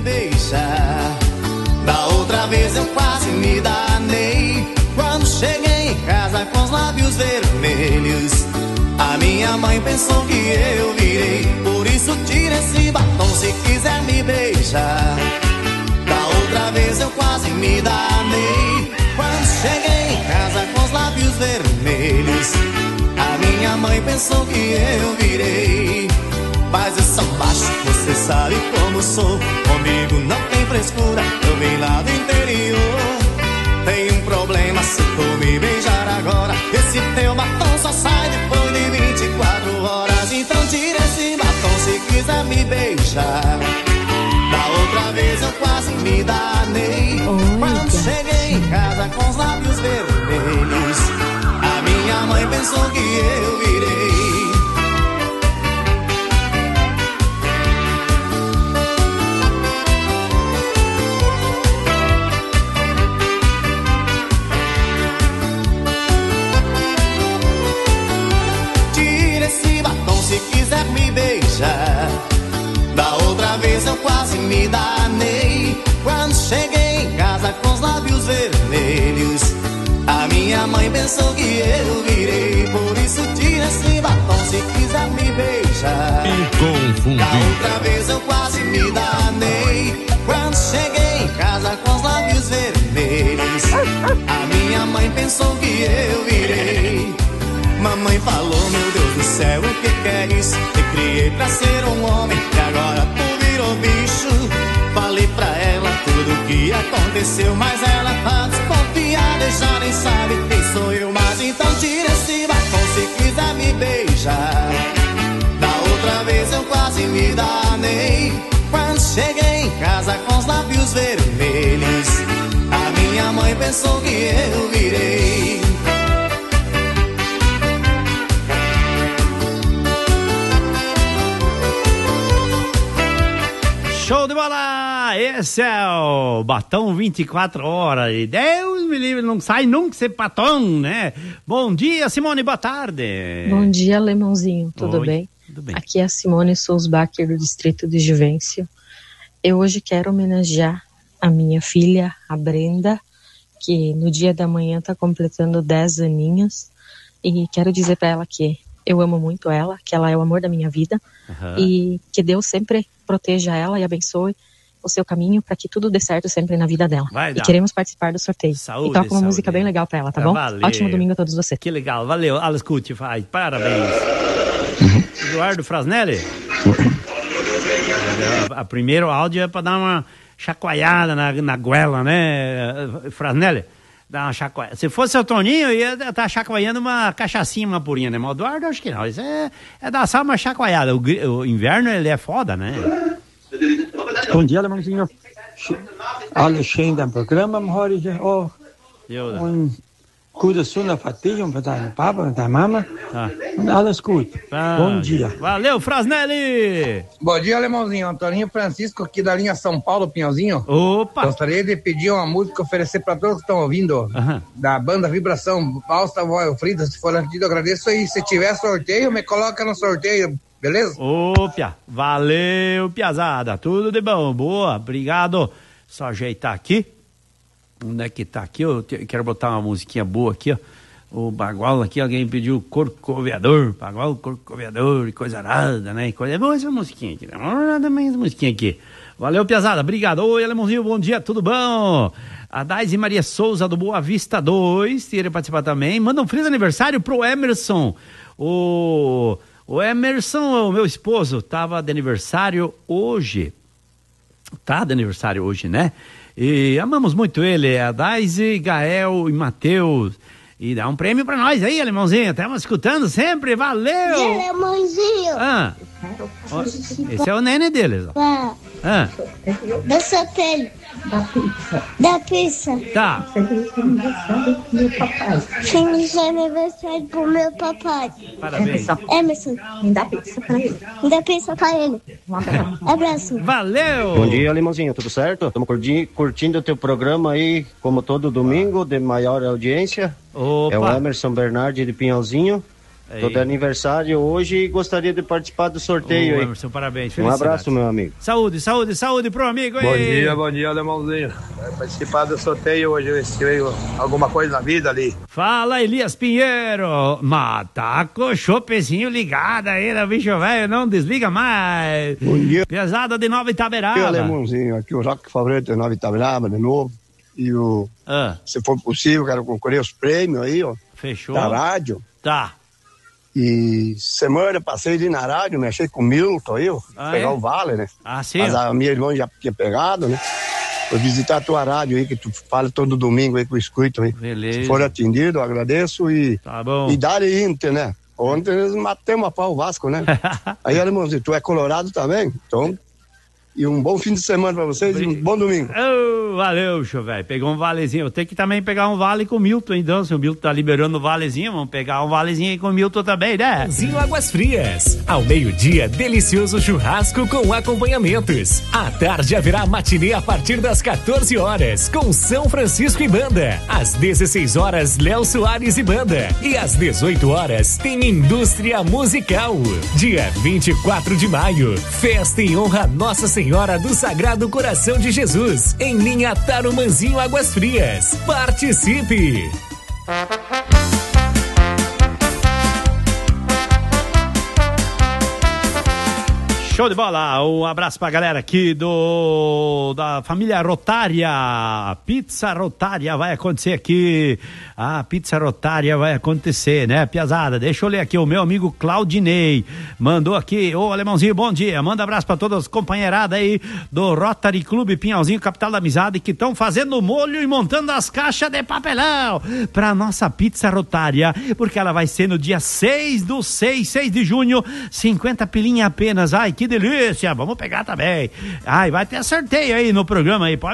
Da outra vez eu quase me danei quando cheguei em casa com os lábios vermelhos. A minha mãe pensou que eu virei, por isso tira esse batom se quiser me beijar. Da outra vez eu quase me danei quando cheguei em casa com os lábios vermelhos. A minha mãe pensou que eu virei, mas eu sou baixo, você sabe como sou. Comigo não tem frescura, eu vim lá do interior. Tem um problema se tu me beijar agora, esse teu batom só sai depois de 24 horas. Então tira esse batom se quiser me beijar. Da outra vez eu quase me danei quando cheguei em casa com os lábios vermelhos. A minha mãe pensou que eu virei. Se quiser me beijar. Da outra vez eu quase me danei quando cheguei em casa com os lábios vermelhos. A minha mãe pensou que eu virei, por isso tira esse batom se quiser me beijar. Da outra vez eu quase me danei quando cheguei em casa com os lábios vermelhos. A minha mãe pensou que eu virei, Mamãe falou, meu Deus do céu, o que é isso? Te criei pra ser um homem e agora tu virou bicho. Falei pra ela tudo o que aconteceu, mas ela tá desconfiada e já nem sabe quem sou eu. Mas então tira esse batom se quiser me beijar. Da outra vez eu quase me danei quando cheguei em casa com os lábios vermelhos. A minha mãe pensou que eu virei. Show de bola! Esse é o Batom 24 horas. E Deus me livre, não sai nunca esse batom, né? Bom dia, Simone, boa tarde. Bom dia, Alemãozinho, tudo Oi, bem? Tudo bem. Aqui é a Simone Sousbacher, do distrito de Juvencio. Eu hoje quero homenagear a minha filha, a Brenda, que no dia da manhã está completando 10 aninhos. E quero dizer para ela que eu amo muito ela, que ela é o amor da minha vida. E que Deus sempre proteja ela e abençoe o seu caminho para que tudo dê certo sempre na vida dela. E queremos participar do sorteio. Saúde, e toca uma música bem legal para ela, tá bom? Valeu. Ótimo domingo a todos vocês. Que legal, valeu. Ela escute, faz. Parabéns. Eduardo Frasnelli. A primeiro áudio é para dar uma chacoalhada na goela, né, Frasnelli? Dar uma chacoalhada. Se fosse o Toninho, ia estar chacoalhando uma cachaçinha, uma purinha, né? Mas o Eduardo, acho que não. Isso é dar só uma chacoalhada. O inverno, ele é foda, né? Bom dia, Alemãozinho. Alexandre, programa, Jorge. Cuida sua fatia, para papa, da mama. Alles gut. Bom dia. Valeu, Frasnelli. Bom dia, Alemãozinho. Antoninho Francisco, aqui da linha São Paulo, Pinhalzinho. Opa. Gostaria de pedir uma música, oferecer para todos que estão ouvindo, da banda Vibração, Balsa, Voz, Frida. Se for pedido, agradeço. E se tiver sorteio, me coloca no sorteio, beleza? Opa, valeu, piazada. Tudo de bom, boa, obrigado. Só ajeitar aqui. Onde é que tá aqui? Eu quero botar uma musiquinha boa aqui, ó. O Bagual aqui, alguém pediu Corcoveador, Bagual, Corcoveador, coisa nada, né? Coisa boa essa musiquinha aqui, nada mais essa musiquinha aqui. Valeu, piazada, obrigado. Oi, Alemãozinho, bom dia, tudo bom? A Daisy Maria Souza do Boa Vista 2, queria participar também. Manda um feliz aniversário pro Emerson. O Emerson, o meu esposo, tava de aniversário hoje. Tá de aniversário hoje, né? E amamos muito ele, a Daisy, Gael e Matheus. E dá um prêmio pra nós aí, Alemãozinho. Estamos escutando sempre, valeu! E Alemãozinho? Esse é o nene deles. Do sorteio. Da pizza. Tá. Feliz aniversário pro meu papai. Parabéns. Emerson. Me dá pizza pra ele. Me dá pizza pra ele. Abraço. Valeu! Bom dia, Alemãozinho, tudo certo? Estamos curtindo o teu programa aí, como todo domingo, de maior audiência. Opa. É o Emerson Bernardi de Pinhalzinho. Tô de aniversário hoje e gostaria de participar do sorteio aí. Emerson, parabéns. Um abraço, meu amigo. Saúde, saúde, saúde pro amigo aí. Bom dia, Alemãozinho. Vai participar do sorteio hoje, se veio alguma coisa na vida ali. Fala, Elias Pinheiro. Tá com o chopezinho ligado aí, né, bicho velho? Não desliga mais. Bom dia. Pesada de Nova Itaberaba. Aqui, Alemãozinho, aqui o Roque Favorito de Nova Itaberaba, de novo. E se for possível, quero concorrer os prêmios aí, ó. Fechou. Da rádio. Tá. E semana passei ali na rádio, mexi com o Milton aí, ó. Pegar o vale, né? Sim. Mas a minha irmã já tinha pegado, né? Vou visitar a tua rádio aí, que tu fala todo domingo aí que eu escuto aí. Beleza. Se for atendido, eu agradeço e... Tá bom. E dá-lhe Inter, né? Ontem eles matamos a pau o Vasco, né? Aí, irmãozinho, tu é colorado também? Então... E um bom fim de semana pra vocês e um bom domingo. Valeu, show, velho. Pegou um valezinho. Eu tenho que também pegar um vale com o Milton, então. Se o Milton tá liberando o valezinho, vamos pegar um valezinho aí com o Milton também, né? Pãozinho Águas Frias. Ao meio-dia, delicioso churrasco com acompanhamentos. À tarde haverá matinê a partir das 14 horas, com São Francisco e Banda. Às 16 horas, Léo Soares e Banda. E às 18 horas, tem Indústria Musical. Dia 24 de maio, festa em honra a Nossa Senhora do Sagrado Coração de Jesus, em linha Tarumanzinho Águas Frias. Participe! Show de bola, um abraço pra galera aqui da família Rotária. Pizza Rotária vai acontecer aqui. A Pizza Rotária vai acontecer, né, piazada? Deixa eu ler aqui, o meu amigo Claudinei mandou aqui, ô Alemãozinho, bom dia, manda abraço pra todas as companheiradas aí do Rotary Clube Pinhalzinho, capital da amizade, que estão fazendo molho e montando as caixas de papelão pra nossa Pizza Rotária, porque ela vai ser no dia 6 de junho, 50 pilinha apenas. Ai, que delícia, vamos pegar também. Ai, vai ter sorteio aí no programa aí, pode